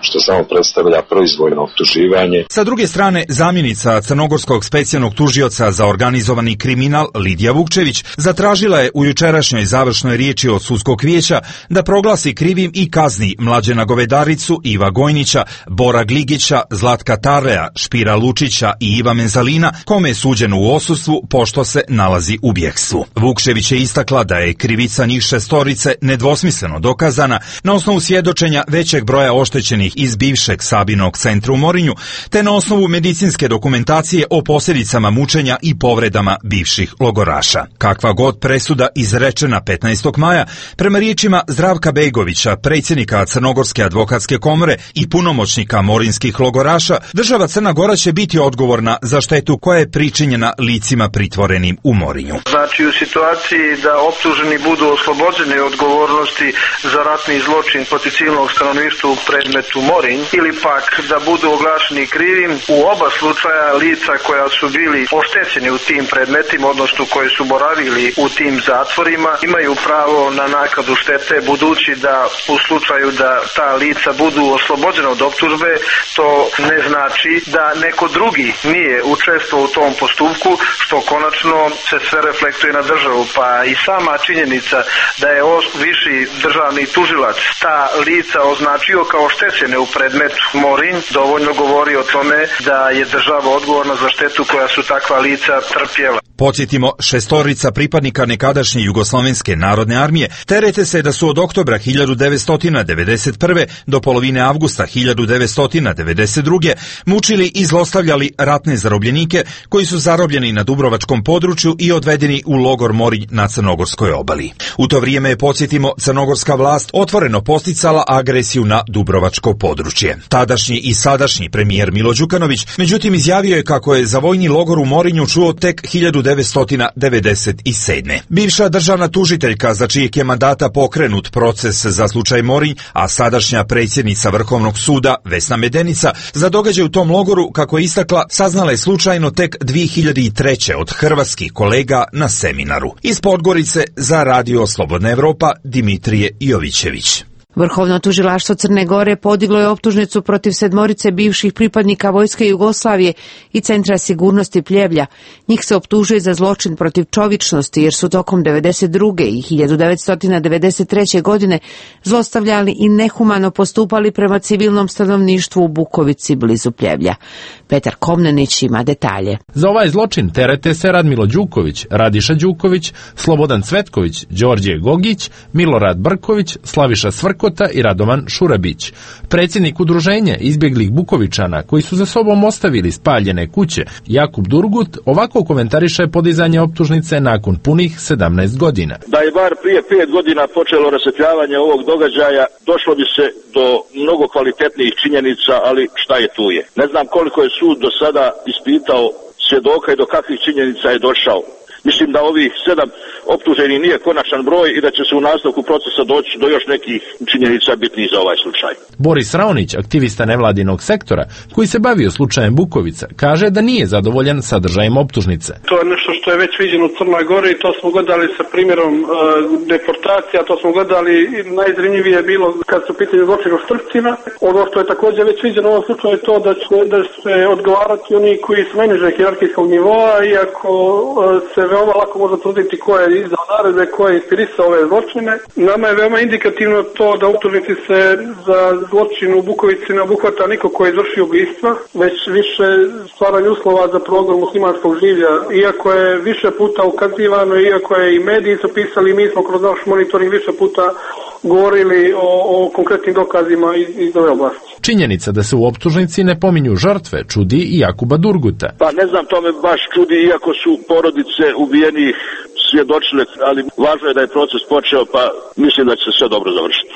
Speaker 19: što samo predstavlja proizvoljno optuživanje.
Speaker 9: Sa druge strane, zamjenica crnogorskog specijalnog tužioca za organizovani kriminal Lidija Vukčević zatražila je u jučerašnjoj završnoj riječi od sudskog vijeća da proglasi krivim i kazni Mlađena Govedaricu, Iva Gojnića, Bora Gligića, Zlatka Tarleja, Špira Lučića i Iva Menzalina, kome je suđeno u odsustvu pošto se nalazi u bjekstvu. Vukčević je istakla da je krivica njih šestorice nedvosmisleno dokazana na osnovu svjedočenja većeg broja oštećenih iz bivšeg Sabinog centra u Morinju, te na osnovu medicinske dokumentacije o posljedicama mučenja i povredama bivših logoraša. Kakva god presuda izrečena petnaestog maja, prema riječima Zdravka Begovića, predsjednika Crnogorske advokatske komore i punomoćnika morinskih logoraša, država Crna Gora će biti odgovorna za štetu koja je pričinjena licima pritvorenim u Morinju.
Speaker 20: Znači, u situaciji da optuženi budu oslobođeni odgovornosti za ratni zločin protiv civilnog stanovništva u predmetu Morinj ili pak da budu oglašeni krivim, u oba slučaja lica koja su bili oštećeni u tim predmetima, odnosno koji su boravili u tim zatvorima, imaju pravo na naknadu štete, budući da u slučaju da ta lica budu oslobođena od optužbe, to ne znači da neko drugi nije učestvovao u tom postupku, što konačno se sve reflektuje na državu. Pa i sama činjenica da je viši državni tužilac ta lica označio kao oštećene u predmetu Morinj dovoljno govori o tome da je država odgovorna za štetu koja su takva lica trpjela.
Speaker 9: Podsjetimo, šestorica pripadnika nekadašnje Jugoslovenske narodne armije terete se da su od oktobra hiljadu devetsto devedeset prve do polovine avgusta hiljadu devetsto devedeset druge mučili i zlostavljali ratne zarobljenike koji su zarobljeni na dubrovačkom području i odvedeni u logor Morinj na Crnogorskoj obali. U to vrijeme je, podsjetimo, crnogorska vlast otvoreno posticala agresiju na dubrovačko područje. Tadašnji i sadašnji premijer Milo Đukanović međutim izjavio je kako je za vojni logor u Morinju čuo tek hiljadu devetsto devedeset sedme. Bivša državna tužiteljka za čijeg je mandata pokrenut proces za slučaj Morinj, a sadašnja predsjednica Vrhovnog suda Vesna Medenica za događaj u tom logoru, kako je istakla, saznala je slučajno tek dvije hiljade treće. od hrvatskih kolega na seminaru. Iz Podgorice za Radio Slobodna Evropa Dimitrije Jovićević.
Speaker 1: Vrhovno tužilaštvo Crne Gore podiglo je optužnicu protiv sedmorice bivših pripadnika Vojske Jugoslavije i Centra sigurnosti Pljevlja. Njih se optužuje za zločin protiv čovječnosti jer su tokom devedeset druge i hiljadu devetsto devedeset treće. godine zlostavljali i nehumano postupali prema civilnom stanovništvu u Bukovici blizu Pljevlja. Petar Komnenić ima detalje.
Speaker 21: Za ovaj zločin terete se Radmilo Đuković, Radiša Đuković, Slobodan Cvetković, Đorđe Gogić, Milorad Brković, Slaviša Svrko i Radovan Šurabić. Predsjednik udruženja izbjeglih Bukovičana koji su za sobom ostavili spaljene kuće, Jakub Durgut, ovako komentariše podizanje optužnice nakon punih sedamnaest godina.
Speaker 22: Da je bar prije pet godina počelo rasvjetljavanje ovog događaja, došlo bi se do mnogo kvalitetnijih činjenica, ali šta je tu je. Ne znam koliko je sud do sada ispitao svjedoka i do kakvih činjenica je došao. Mislim da ovih sedam optuženih nije konačan broj i da će se u nastavku procesa doći do još nekih činjenica bitnijih za ovaj slučaj.
Speaker 21: Boris Raonić, aktivista nevladinog sektora, koji se bavio slučajem Bukovica, kaže da nije zadovoljan sadržajem optužnice.
Speaker 23: To je nešto što je već viđeno u Crnoj Gori i to smo gledali sa primjerom e, deportacija, to smo gledali i najzranjivije je bilo kad su pitanje zločina u Štrpcima. Ono što je također već viđeno u ovom slučaju je to da će da se odgovarati oni koji su najnižeg hijerarhijskog nivoa, iako e, se veoma lako može tvrditi ko je izdao naredbe, ko je inspirisao ove zločine. Nama je veoma indikativno to da optužnici se za zločin u Bukovici ne obuhvata niko ko je izvršio ubistva, već više stvaranje uslova za progon muslimanskog življa. Iako je više puta ukazivano, iako je i mediji su pisali, mi smo kroz naš monitoring više puta govorili o, o konkretnim dokazima iz, iz ove oblasti.
Speaker 21: Činjenica da se u optužnici ne pominju žrtve čudi i Jakuba Durguta.
Speaker 22: Pa ne znam, to me baš čudi, iako su porodice ubijenih svjedočile, ali važno je da je proces počeo, pa mislim da će se sve dobro završiti.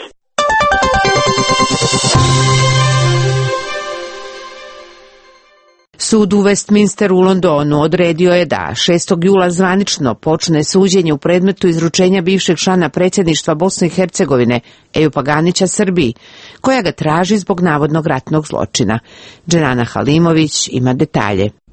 Speaker 1: Sud u Westminsteru u Londonu odredio je da šestog jula zvanično počne suđenje u predmetu izručenja bivšeg člana predsjedništva Bosne i Hercegovine Ejupa Ganića Srbiji, koja ga traži zbog navodnog ratnog zločina. Dženana Halimović ima detalje.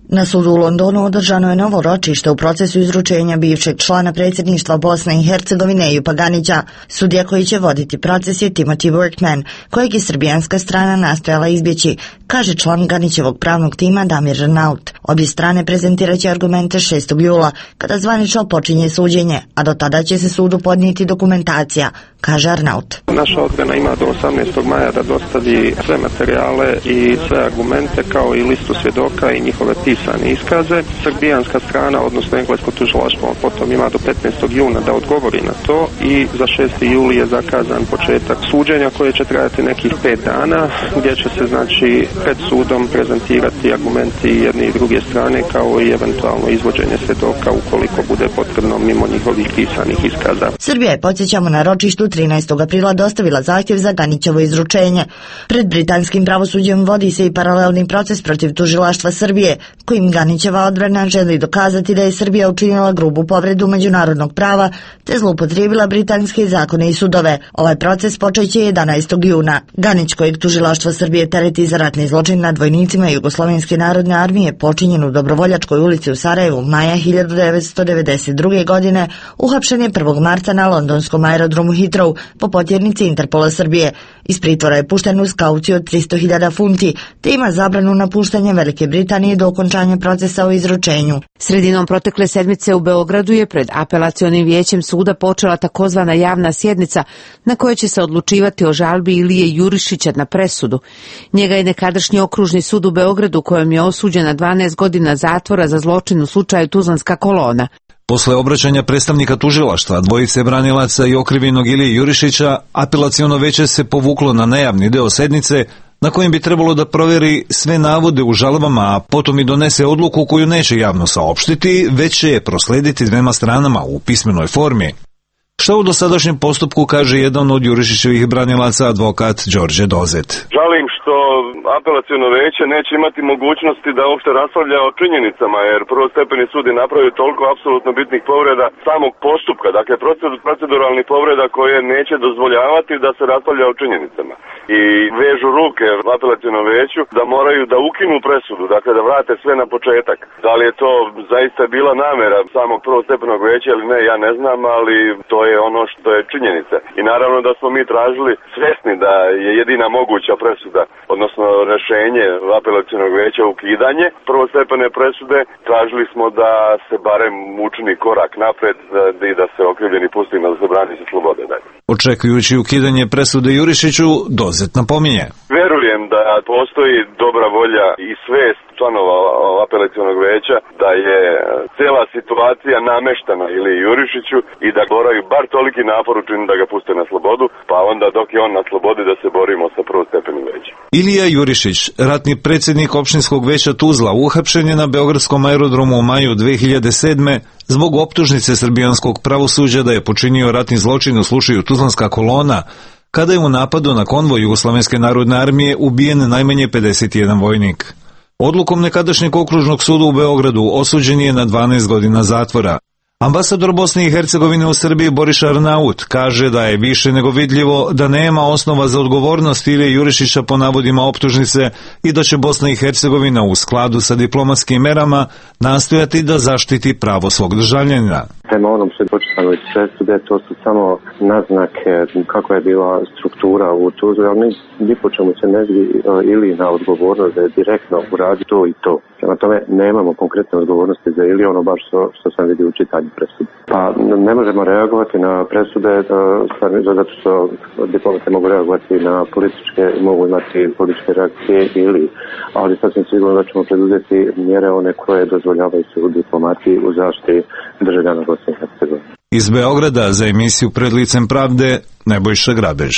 Speaker 3: Na sudu u Londonu održano je novo ročište u procesu izručenja bivšeg člana predsjedništva Bosne i Hercegovine Ejupa Ganića. Sudija koji će voditi proces je Timothy Workman, kojeg je srbijanska strana nastojala izbjeći, kaže član Ganićevog pravnog tima Damir Arnaut. Obje strane prezentirat će argumente šestog jula, kada zvanično počinje suđenje, a do tada će se sudu podnijeti dokumentacija, kaže Arnaut.
Speaker 4: Naša odbrana ima do osamnaestog maja da dostavi sve materijale i sve argumente kao i listu svjedoka i njihove pisane iskaze. Srbijanska strana, odnosno englesko tužilaštvo, potom ima do petnaestog juna da odgovori na to i za šesti juli je zakazan početak suđenja koje će trajati nekih pet dana, gdje će se znači pred sudom prezentirati argumenti jedne i druge strane kao i eventualno izvođenje svjedoka ukoliko bude potrebno mimo njihovih pisanih iskaza.
Speaker 3: Srbija je, podsjećamo, na ročištu trinaestog aprila dostavila zahtjev za Ganićevo izručenje. Pred britanskim pravosuđem vodi se i paralelni proces protiv tužilaštva Srbije, kojim Ganićeva odbrana želi dokazati da je Srbija učinila grubu povredu međunarodnog prava te zloupotrijebila britanske zakone i sudove. Ovaj proces počeće jedanaestog juna. Ganić, kojeg tužilaštvo Srbije tereti za ratni zločin nad vojnicima Jugoslovenske narodne armije počinjen u Dobrovoljačkoj ulici u Sarajevu maja hiljadu devetsto devedeset druge. godine, uhapšen je prvog marta na londonskom aerodromu Heathrow po potjernici Interpola Srbije. Iz pritvora je pušten uz kauciju od tristo hiljada funti, te ima zabranu napuštanja Velike Britanije do okončanja procesa o izručenju.
Speaker 1: Sredinom protekle sedmice u Beogradu je pred apelacionim vijećem suda počela takozvana javna sjednica na kojoj će se odlučivati o žalbi Ilije Jurišića na presudu. Njega je nekadašnji okružni sud u Beogradu, kojem je osuđen na dvanaest godina zatvora za zločin u slučaju Tuzlanska kolona.
Speaker 5: Posle obraćanja predstavnika tužilaštva, dvojice branilaca i okrivljenog Ilije Jurišića, apelaciono veće se povuklo na najavni deo sednice na kojem bi trebalo da provjeri sve navode u žalbama, a potom i donese odluku koju neće javno saopštiti, već će je proslediti dvema stranama u pismenoj formi. Šta u dosadašnjem postupku kaže jedan od Jurišićevih branilaca, advokat Đorđe Dozet?
Speaker 24: Žalim što apelaciono veće neće imati mogućnosti da uopšte raspravlja o činjenicama, jer prvostepeni sud je napravio toliko apsolutno bitnih povreda samog postupka, dakle proceduralnih povreda koje neće dozvoljavati da se raspravlja o činjenicama. I vežu ruke apelaciono veću da moraju da ukinu presudu, dakle da vrate sve na početak. Da li je to zaista bila namjera samog prvostepenog veća ili ne, ja ne znam, ali to je ono što je činjenica. I naravno da smo mi tražili, svjesni da je jedina moguća presuda, odnosno rješenje apelacionog veća ukidanje prvostepene presude, tražili smo da se barem učini korak napred i da se okrivljeni pusti na da se brani se slobode dalje.
Speaker 5: Očekujući ukidanje presude Jurišiću, Dozet napominje.
Speaker 24: Verujem da postoji dobra volja i svest članova apelacionog veća da je cijela situacija nameštana ili Jurišiću i da moraju bar toliki napor učiniti da ga puste na slobodu, pa onda dok je on na slobodi da se borimo sa prvostepenim većem.
Speaker 5: Ilija Jurišić, ratni predsjednik opštinskog veća Tuzla, uhapšen je na beogradskom aerodromu u maju dve hiljade sedme. zbog optužnice srbijanskog pravosuđa da je počinio ratni zločin u slučaju Tuzlanska kolona, kada je u napadu na konvoj Jugoslovenske narodne armije ubijen najmanje pedeset jedan vojnik. Odlukom nekadašnjeg okružnog suda u Beogradu osuđen je na dvanaest godina zatvora. Ambasador Bosne i Hercegovine u Srbiji Boris Arnaut kaže da je više nego vidljivo da nema osnova za odgovornost Ilije Jurišića po navodima optužnice i da će Bosna i Hercegovina u skladu sa diplomatskim merama nastojati da zaštiti pravo svog državljanina.
Speaker 25: Prema onom što je početano iz presude, to su samo naznake kako je bila struktura u Tuzli, ali mi ni po čemu se ne zvi ili na odgovornost da je direktno uradi to i to. Prema tome nemamo konkretne odgovornosti za ili ono baš što, što sam vidio u čitanju presude. Pa ne možemo reagovati na presude stvarno zato što diplomate mogu reagovati na političke, mogu imati političke reakcije ili, ali sasvim sigurno da ćemo preduzeti mjere one koje dozvoljavaju se u diplomaciji u zaštiti državljana Bosne i Hercegovine.
Speaker 5: Iz Beograda za emisiju Pred licem pravde Nebojša Grabež.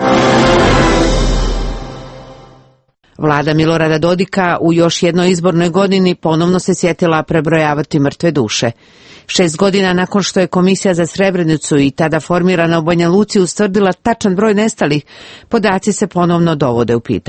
Speaker 1: Vlada Milorada Dodika u još jednoj izbornoj godini ponovno se sjetila prebrojavati mrtve duše. Šest godina nakon što je Komisija za Srebrenicu i tada formirana u Banja Luci ustvrdila tačan broj nestalih, podaci se ponovno dovode u pitanje.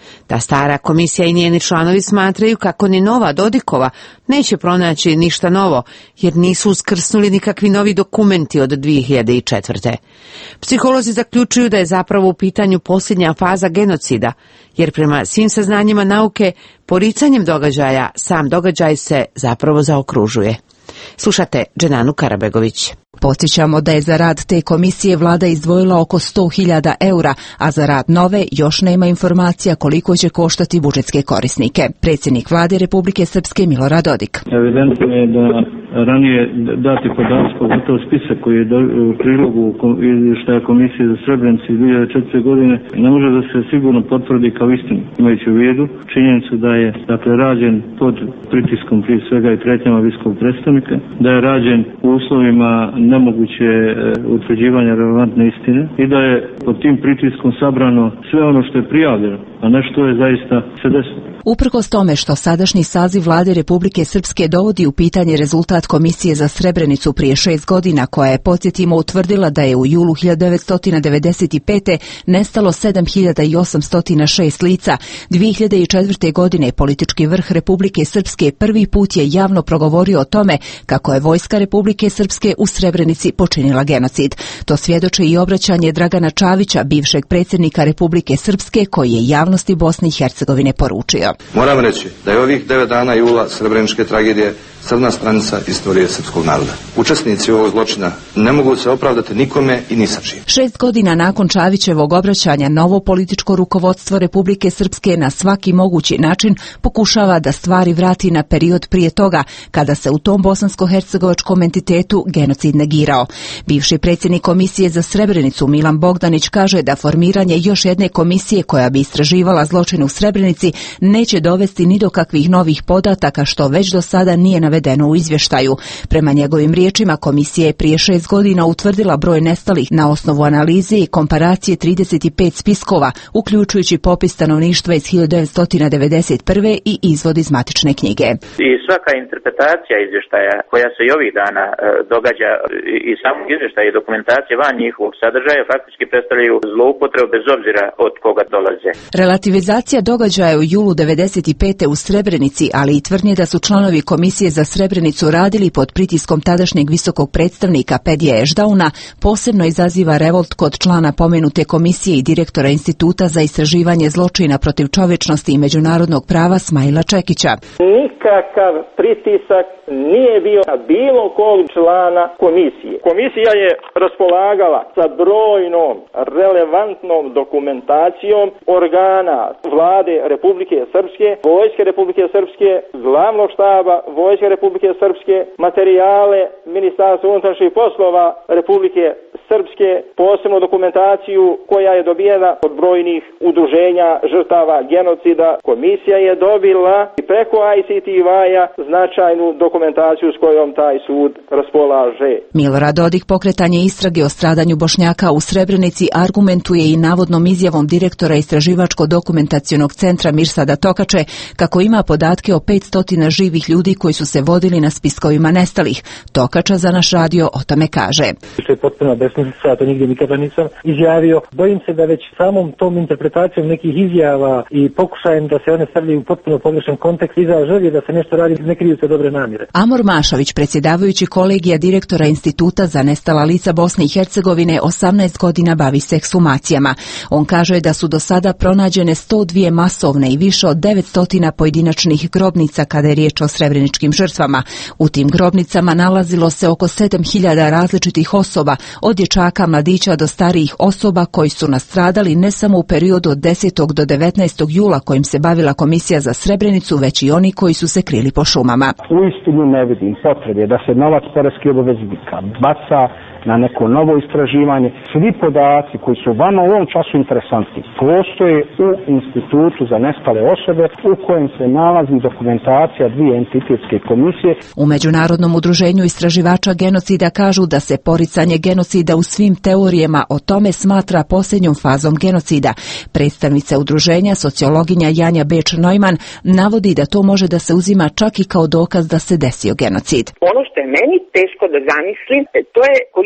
Speaker 1: Ta stara komisija i njeni članovi smatraju kako ni nova Dodikova neće pronaći ništa novo, jer nisu uskrsnuli nikakvi novi dokumenti od dvije hiljade četvrte. Psiholozi zaključuju da je zapravo u pitanju posljednja faza genocida, jer prema svim saznanjima nauke, poricanjem događaja, sam događaj se zapravo zaokružuje. Slušate Dženanu Karabegović.
Speaker 2: Podsjećamo da je za rad te komisije vlada izdvojila oko sto hiljada eura, a za rad nove još nema informacija koliko će koštati budžetske korisnike. Predsjednik vlade Republike Srpske Milorad Dodik.
Speaker 6: Evidentno je da ranije dati podaci, pogotovo spisak koji je u prilogu izvještaja Komisije za Srebrenicu iz dvije hiljade četvrte. godine, ne može da se sigurno potvrdi kao istinu, imajući u vidu činjenicu da je dakle rađen pod pritiskom prije svega i pretnjama visokog predstavnika, da je rađen u uslovima nemoguće utvrđivanja relevantne istine i da je pod tim pritiskom sabrano sve ono što je prijavljeno, a ne što je zaista se desilo.
Speaker 2: Uprkos tome što sadašnji saziv vlade Republike Srpske dovodi u pitanje rezultat Komisije za Srebrenicu prije šest godina, koja je, podsjetimo, utvrdila da je u julu hiljadu devetsto devedeset pete. nestalo sedam hiljada osamsto šest lica, dvije hiljade četvrte. godine politički vrh Republike Srpske prvi put je javno progovorio o tome kako je vojska Republike Srpske u Srebrenici počinila genocid. To svjedoči i obraćanje Dragana Čavića, bivšeg predsjednika Republike Srpske, koji je javnosti Bosne i Hercegovine poručio.
Speaker 7: Moram reći da je ovih devet dana jula srebreničke tragedije crna stranica istorije srpskog naroda. Učesnici ovog zločina ne mogu se opravdati nikome i ni sa čim.
Speaker 2: Šest godina nakon Čavićevog obraćanja, novo političko rukovodstvo Republike Srpske na svaki mogući način pokušava da stvari vrati na period prije toga, kada se u tom bosansko-hercegovačkom entitetu genocid negirao. Bivši predsjednik Komisije za Srebrenicu Milan Bogdanić kaže da formiranje još jedne komisije koja bi istraživala zločin u Srebrenici neće dovesti ni do kakvih novih podataka, što već do sada nije navedeno u izvještaju. Prema njegovim riječima, komisija je prije šest godina utvrdila broj nestalih na osnovu analize i komparacije trideset pet spiskova, uključujući popis stanovništva iz hiljadu devetsto devedeset prve. i izvod iz matične knjige.
Speaker 10: I svaka interpretacija izvještaja koja se i ovih dana e, događa i samog izvještaja i dokumentacije van njihovog sadržaja faktički predstavljaju zloupotrebu bez obzira od koga dolaze.
Speaker 2: Relativizacija događaja u julu devedeset pete. u Srebrenici, ali i tvrdnje da su članovi Komisije za Srebrenicu radili pod pritiskom tadašnjeg visokog predstavnika Pedija Ešdauna, posebno izaziva revolt kod člana pomenute komisije i direktora Instituta za istraživanje zločina protiv čovječnosti i međunarodnog prava Smajla Čekića.
Speaker 11: Nikakav pritisak nije bio na bilo kog člana komisije. Komisija je raspolagala sa brojnom relevantnom dokumentacijom organa vlade Republike Srpske, vojske Republike Srpske, glavnog štaba vojske Republike Srpske, materijale Ministarstva unutrašnjih poslova Republike Srpske, posebno dokumentaciju koja je dobijena od brojnih udruženja žrtava genocida. Komisija je dobila i preko I C T V-a značajnu dokumentaciju s kojom taj sud raspolaže.
Speaker 2: Milorad Dodik pokretanje istrage o stradanju Bošnjaka u Srebrenici argumentuje i navodnom izjavom direktora Istraživačko-dokumentacionog centra Mirsada Tokače kako ima podatke o petsto živih ljudi koji su se vodili na spiskovima nestalih. Tokača za naš radio o tome kaže.
Speaker 26: To je potpuno besmislica, ja to nigdje nikada nisam izjavio. Bojim se da već samom tom interpretacijom nekih izjava i pokušajem da se one stavljaju u potpuno pogrešan kontekst iza želje da se nešto radi, ne kriju se dobre namjere.
Speaker 2: Amor Mašović, predsjedavajući kolegija direktora Instituta za nestala lica Bosne i Hercegovine, osamnaest godina bavi se ekshumacijama. On kaže da su do sada pronađene sto dvije masovne i više od devetsto pojedinačnih grobnica kada je riječ o srebreničkim žrtvama. U tim grobnicama nalazilo se oko sedam hiljada različitih osoba, od dječaka, mladića do starijih osoba koji su nastradali ne samo u periodu od desetog do devetnaestog jula kojim se bavila Komisija za Srebrenicu, već i oni koji su se krili po šumama.
Speaker 27: Uistinu ne vidim potrebe da se novac poreskih obveznika baca na neko novo istraživanje. Svi podaci koji su vama u ovom času interesantni postoje u Institutu za nestale osobe u kojem se nalazi dokumentacija dvije entitetske komisije.
Speaker 2: U Međunarodnom udruženju istraživača genocida kažu da se poricanje genocida u svim teorijama o tome smatra posljednjom fazom genocida. Predstavnica udruženja, sociologinja Janja Beč-Neumann, navodi da to može da se uzima čak i kao dokaz da se desio genocid.
Speaker 28: Ono što je meni teško da zamislim, to je koliko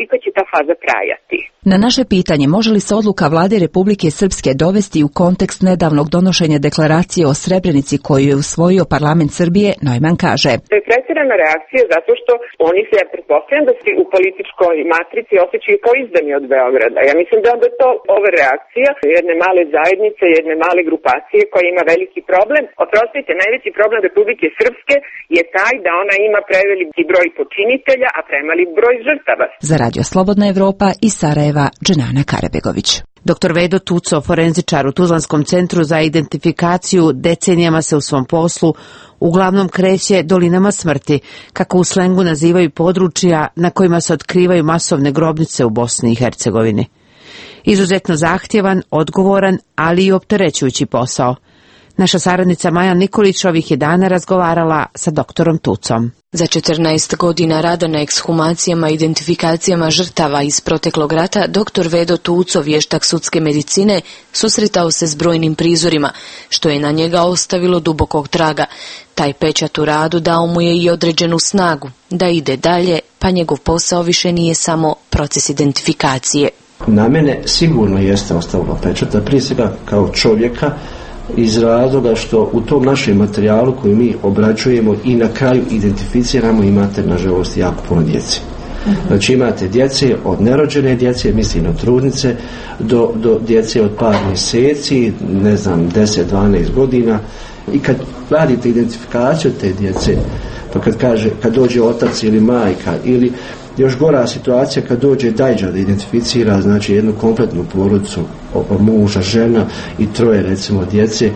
Speaker 8: koliko će ta faza trajati.
Speaker 2: Na naše pitanje može li se odluka vlade Republike Srpske dovesti u kontekst nedavnog donošenja deklaracije o Srebrenici koju je usvojio parlament Srbije, Neumann kaže.
Speaker 8: To je pretjerana reakcija zato što oni se, ja pretpostavljam da se u političkoj matrici osjećaju kao izdani od Beograda. Ja mislim da onda to ova reakcija jedne male zajednice, jedne male grupacije koja ima veliki problem. Oprostite, najveći problem Republike Srpske je taj da ona ima preveliki broj počinitelja, a premali broj žrtava.
Speaker 2: Za Radio Slobodna Evropa iz Sarajeva, Dženana Karabegović.
Speaker 1: Doktor Vedo Tuco, forenzičar u Tuzlanskom centru za identifikaciju, decenijama se u svom poslu uglavnom kreće dolinama smrti, kako u slengu nazivaju područja na kojima se otkrivaju masovne grobnice u Bosni i Hercegovini. Izuzetno zahtjevan, odgovoran, ali i opterećujući posao. Naša saradnica Maja Nikolić ovih je dana razgovarala sa doktorom Tucom.
Speaker 12: Za četrnaest godina rada na ekshumacijama i identifikacijama žrtava iz proteklog rata, doktor Vedo Tuco, vještak sudske medicine, susretao se s brojnim prizorima, što je na njega ostavilo dubokog traga. Taj pečat u radu dao mu je i određenu snagu da ide dalje, pa njegov posao više nije samo proces identifikacije.
Speaker 13: Na mene sigurno jeste ostavilo pečata, prije svega kao čovjeka, iz razloga što u tom našem materijalu koji mi obrađujemo i na kraju identificiramo imate nažalost jako puno djece. Znači imate djece od nerođene djece, mislim od trudnice, do, do djece od par mjeseci, ne znam, deset do dvanaest godina. I kad radite identifikaciju te djece, pa kad kaže, kad dođe otac ili majka, ili još gora situacija kad dođe dajđa da identificira, znači jednu kompletnu porodicu, muža, žena i troje recimo djece,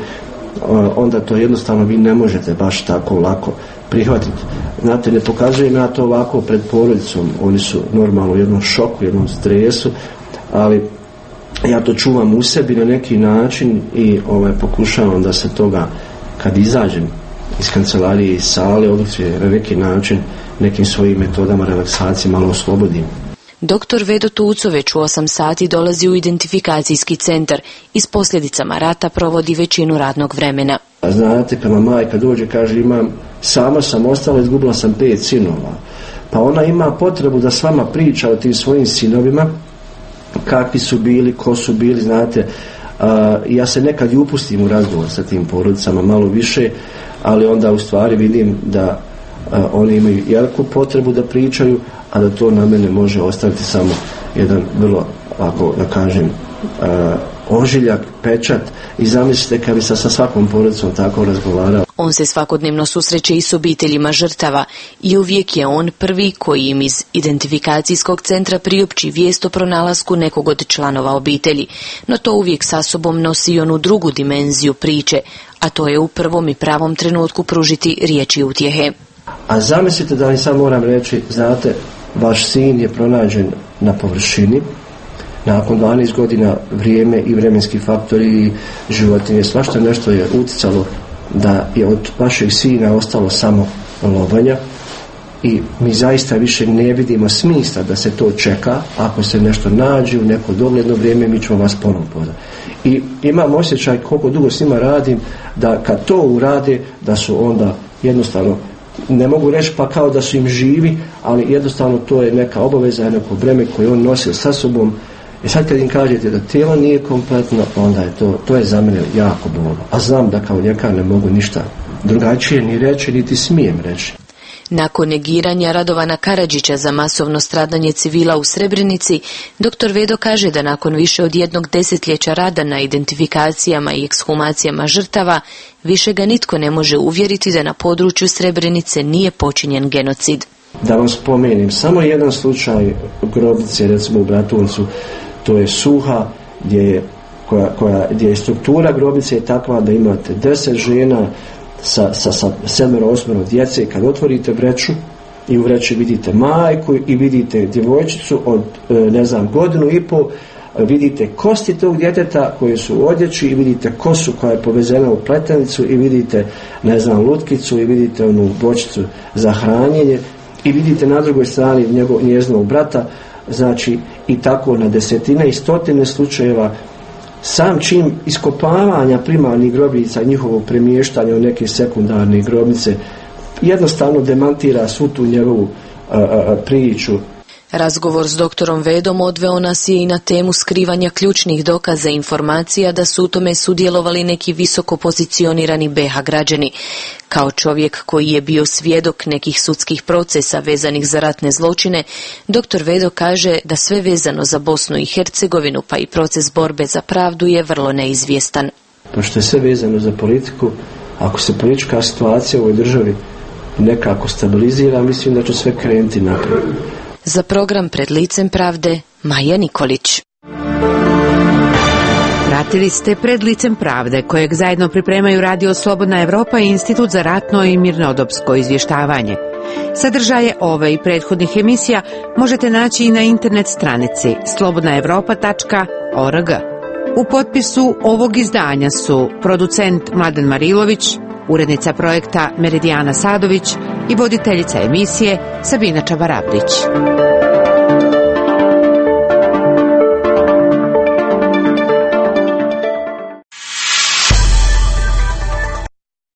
Speaker 13: onda to jednostavno vi ne možete baš tako lako prihvatiti. Znate, ne pokazujem ja to ovako pred porodicom, oni su normalno u jednom šoku, jednom stresu, ali ja to čuvam u sebi na neki način i ovaj, pokušavam da se toga, kad izađem iz kancelarije, iz sale, odlučuje na neki način, nekim svojim metodama relaksacije malo oslobodim.
Speaker 12: Doktor Vedo Tuco već u osam sati dolazi u identifikacijski centar i s posljedicama rata provodi većinu radnog vremena.
Speaker 13: A znate, kada majka dođe, kaže imam, sama sam ostala, izgubila sam pet sinova. Pa ona ima potrebu da s vama priča o tim svojim sinovima, kakvi su bili, ko su bili, znate. A, ja se nekad i upustim u razgovor sa tim porodicama malo više, ali onda u stvari vidim da a, oni imaju jako potrebu da pričaju, a da to na mene može ostaviti samo jedan vrlo, ako da kažem, a, ožiljak, pečat. I zamislite kad bi sa, sa svakom porodicom tako razgovarao.
Speaker 12: On se svakodnevno susreće i s obiteljima žrtava i uvijek je on prvi koji im iz identifikacijskog centra priopći vijest o pronalasku nekog od članova obitelji. No to uvijek sa sobom nosi i onu drugu dimenziju priče, a to je u prvom i pravom trenutku pružiti riječi utjehe.
Speaker 13: A zamislite da li sad moram reći, znate, vaš sin je pronađen na površini, nakon dvanaest godina vrijeme i vremenski faktori i životinje, svašta nešto je utjecalo da je od vašeg sina ostalo samo lovanja i mi zaista više ne vidimo smisla da se to čeka. Ako se nešto nađe u neko dogledno vrijeme, mi ćemo vas ponovno pozvati. I imam osjećaj koliko dugo s njima radim, da kad to urade, da su onda jednostavno, ne mogu reći pa kao da su im živi, ali jednostavno to je neka obaveza, neko breme koje on nosi sa sobom. I sad kad im kažete da tijelo nije kompletno, onda je to, to je za mene jako bolno. A znam da kao ljekar ne mogu ništa drugačije ni reći, niti smijem reći.
Speaker 12: Nakon negiranja Radovana Karadžića za masovno stradanje civila u Srebrenici, doktor Vedo kaže da nakon više od jednog desetljeća rada na identifikacijama i ekshumacijama žrtava, više ga nitko ne može uvjeriti da na području Srebrenice nije počinjen genocid.
Speaker 13: Da vam spomenim, samo jedan slučaj grobnice, recimo u Bratuncu, to je Suha, gdje je, koja, koja, gdje je struktura grobnice je takva da imate deset žena sa, sa, sa sedmero, osmero djece. Kad otvorite vreću i u vreći vidite majku i vidite djevojčicu od ne znam godinu i pol, vidite kosti tog djeteta koje su u odjeći i vidite kosu koja je povezena u pletenicu i vidite ne znam lutkicu i vidite onu bočicu za hranjenje i vidite na drugoj strani njegov, njezinog brata. Znači i tako na desetine i stotine slučajeva. Sam čin iskopavanja primarnih grobnica i njihovog premještanja u neke sekundarne grobnice jednostavno demantira svu tu njegovu a, a, priču.
Speaker 12: Razgovor s doktorom Vedom odveo nas je i na temu skrivanja ključnih dokaza i informacija da su u tome sudjelovali neki visoko pozicionirani be ha građani. Kao čovjek koji je bio svjedok nekih sudskih procesa vezanih za ratne zločine, doktor Vedo kaže da sve vezano za Bosnu i Hercegovinu pa i proces borbe za pravdu je vrlo neizvjestan.
Speaker 13: Pošto je sve vezano za politiku, ako se politička situacija u ovoj državi nekako stabilizira, mislim da će sve krenuti naprijed.
Speaker 12: Za program Pred licem pravde, Maja Nikolić.
Speaker 1: Pratili ste Pred licem pravde, kojeg zajedno pripremaju Radio Slobodna Evropa i Institut za ratno i mirnodopsko izvještavanje. Sadržaje ove i prethodnih emisija možete naći i na internet stranici slobodna evropa tačka org. U potpisu ovog izdanja su producent Mladen Marilović, urednica projekta Meridijana Sadović i voditeljica emisije Sabina Čabarabdić.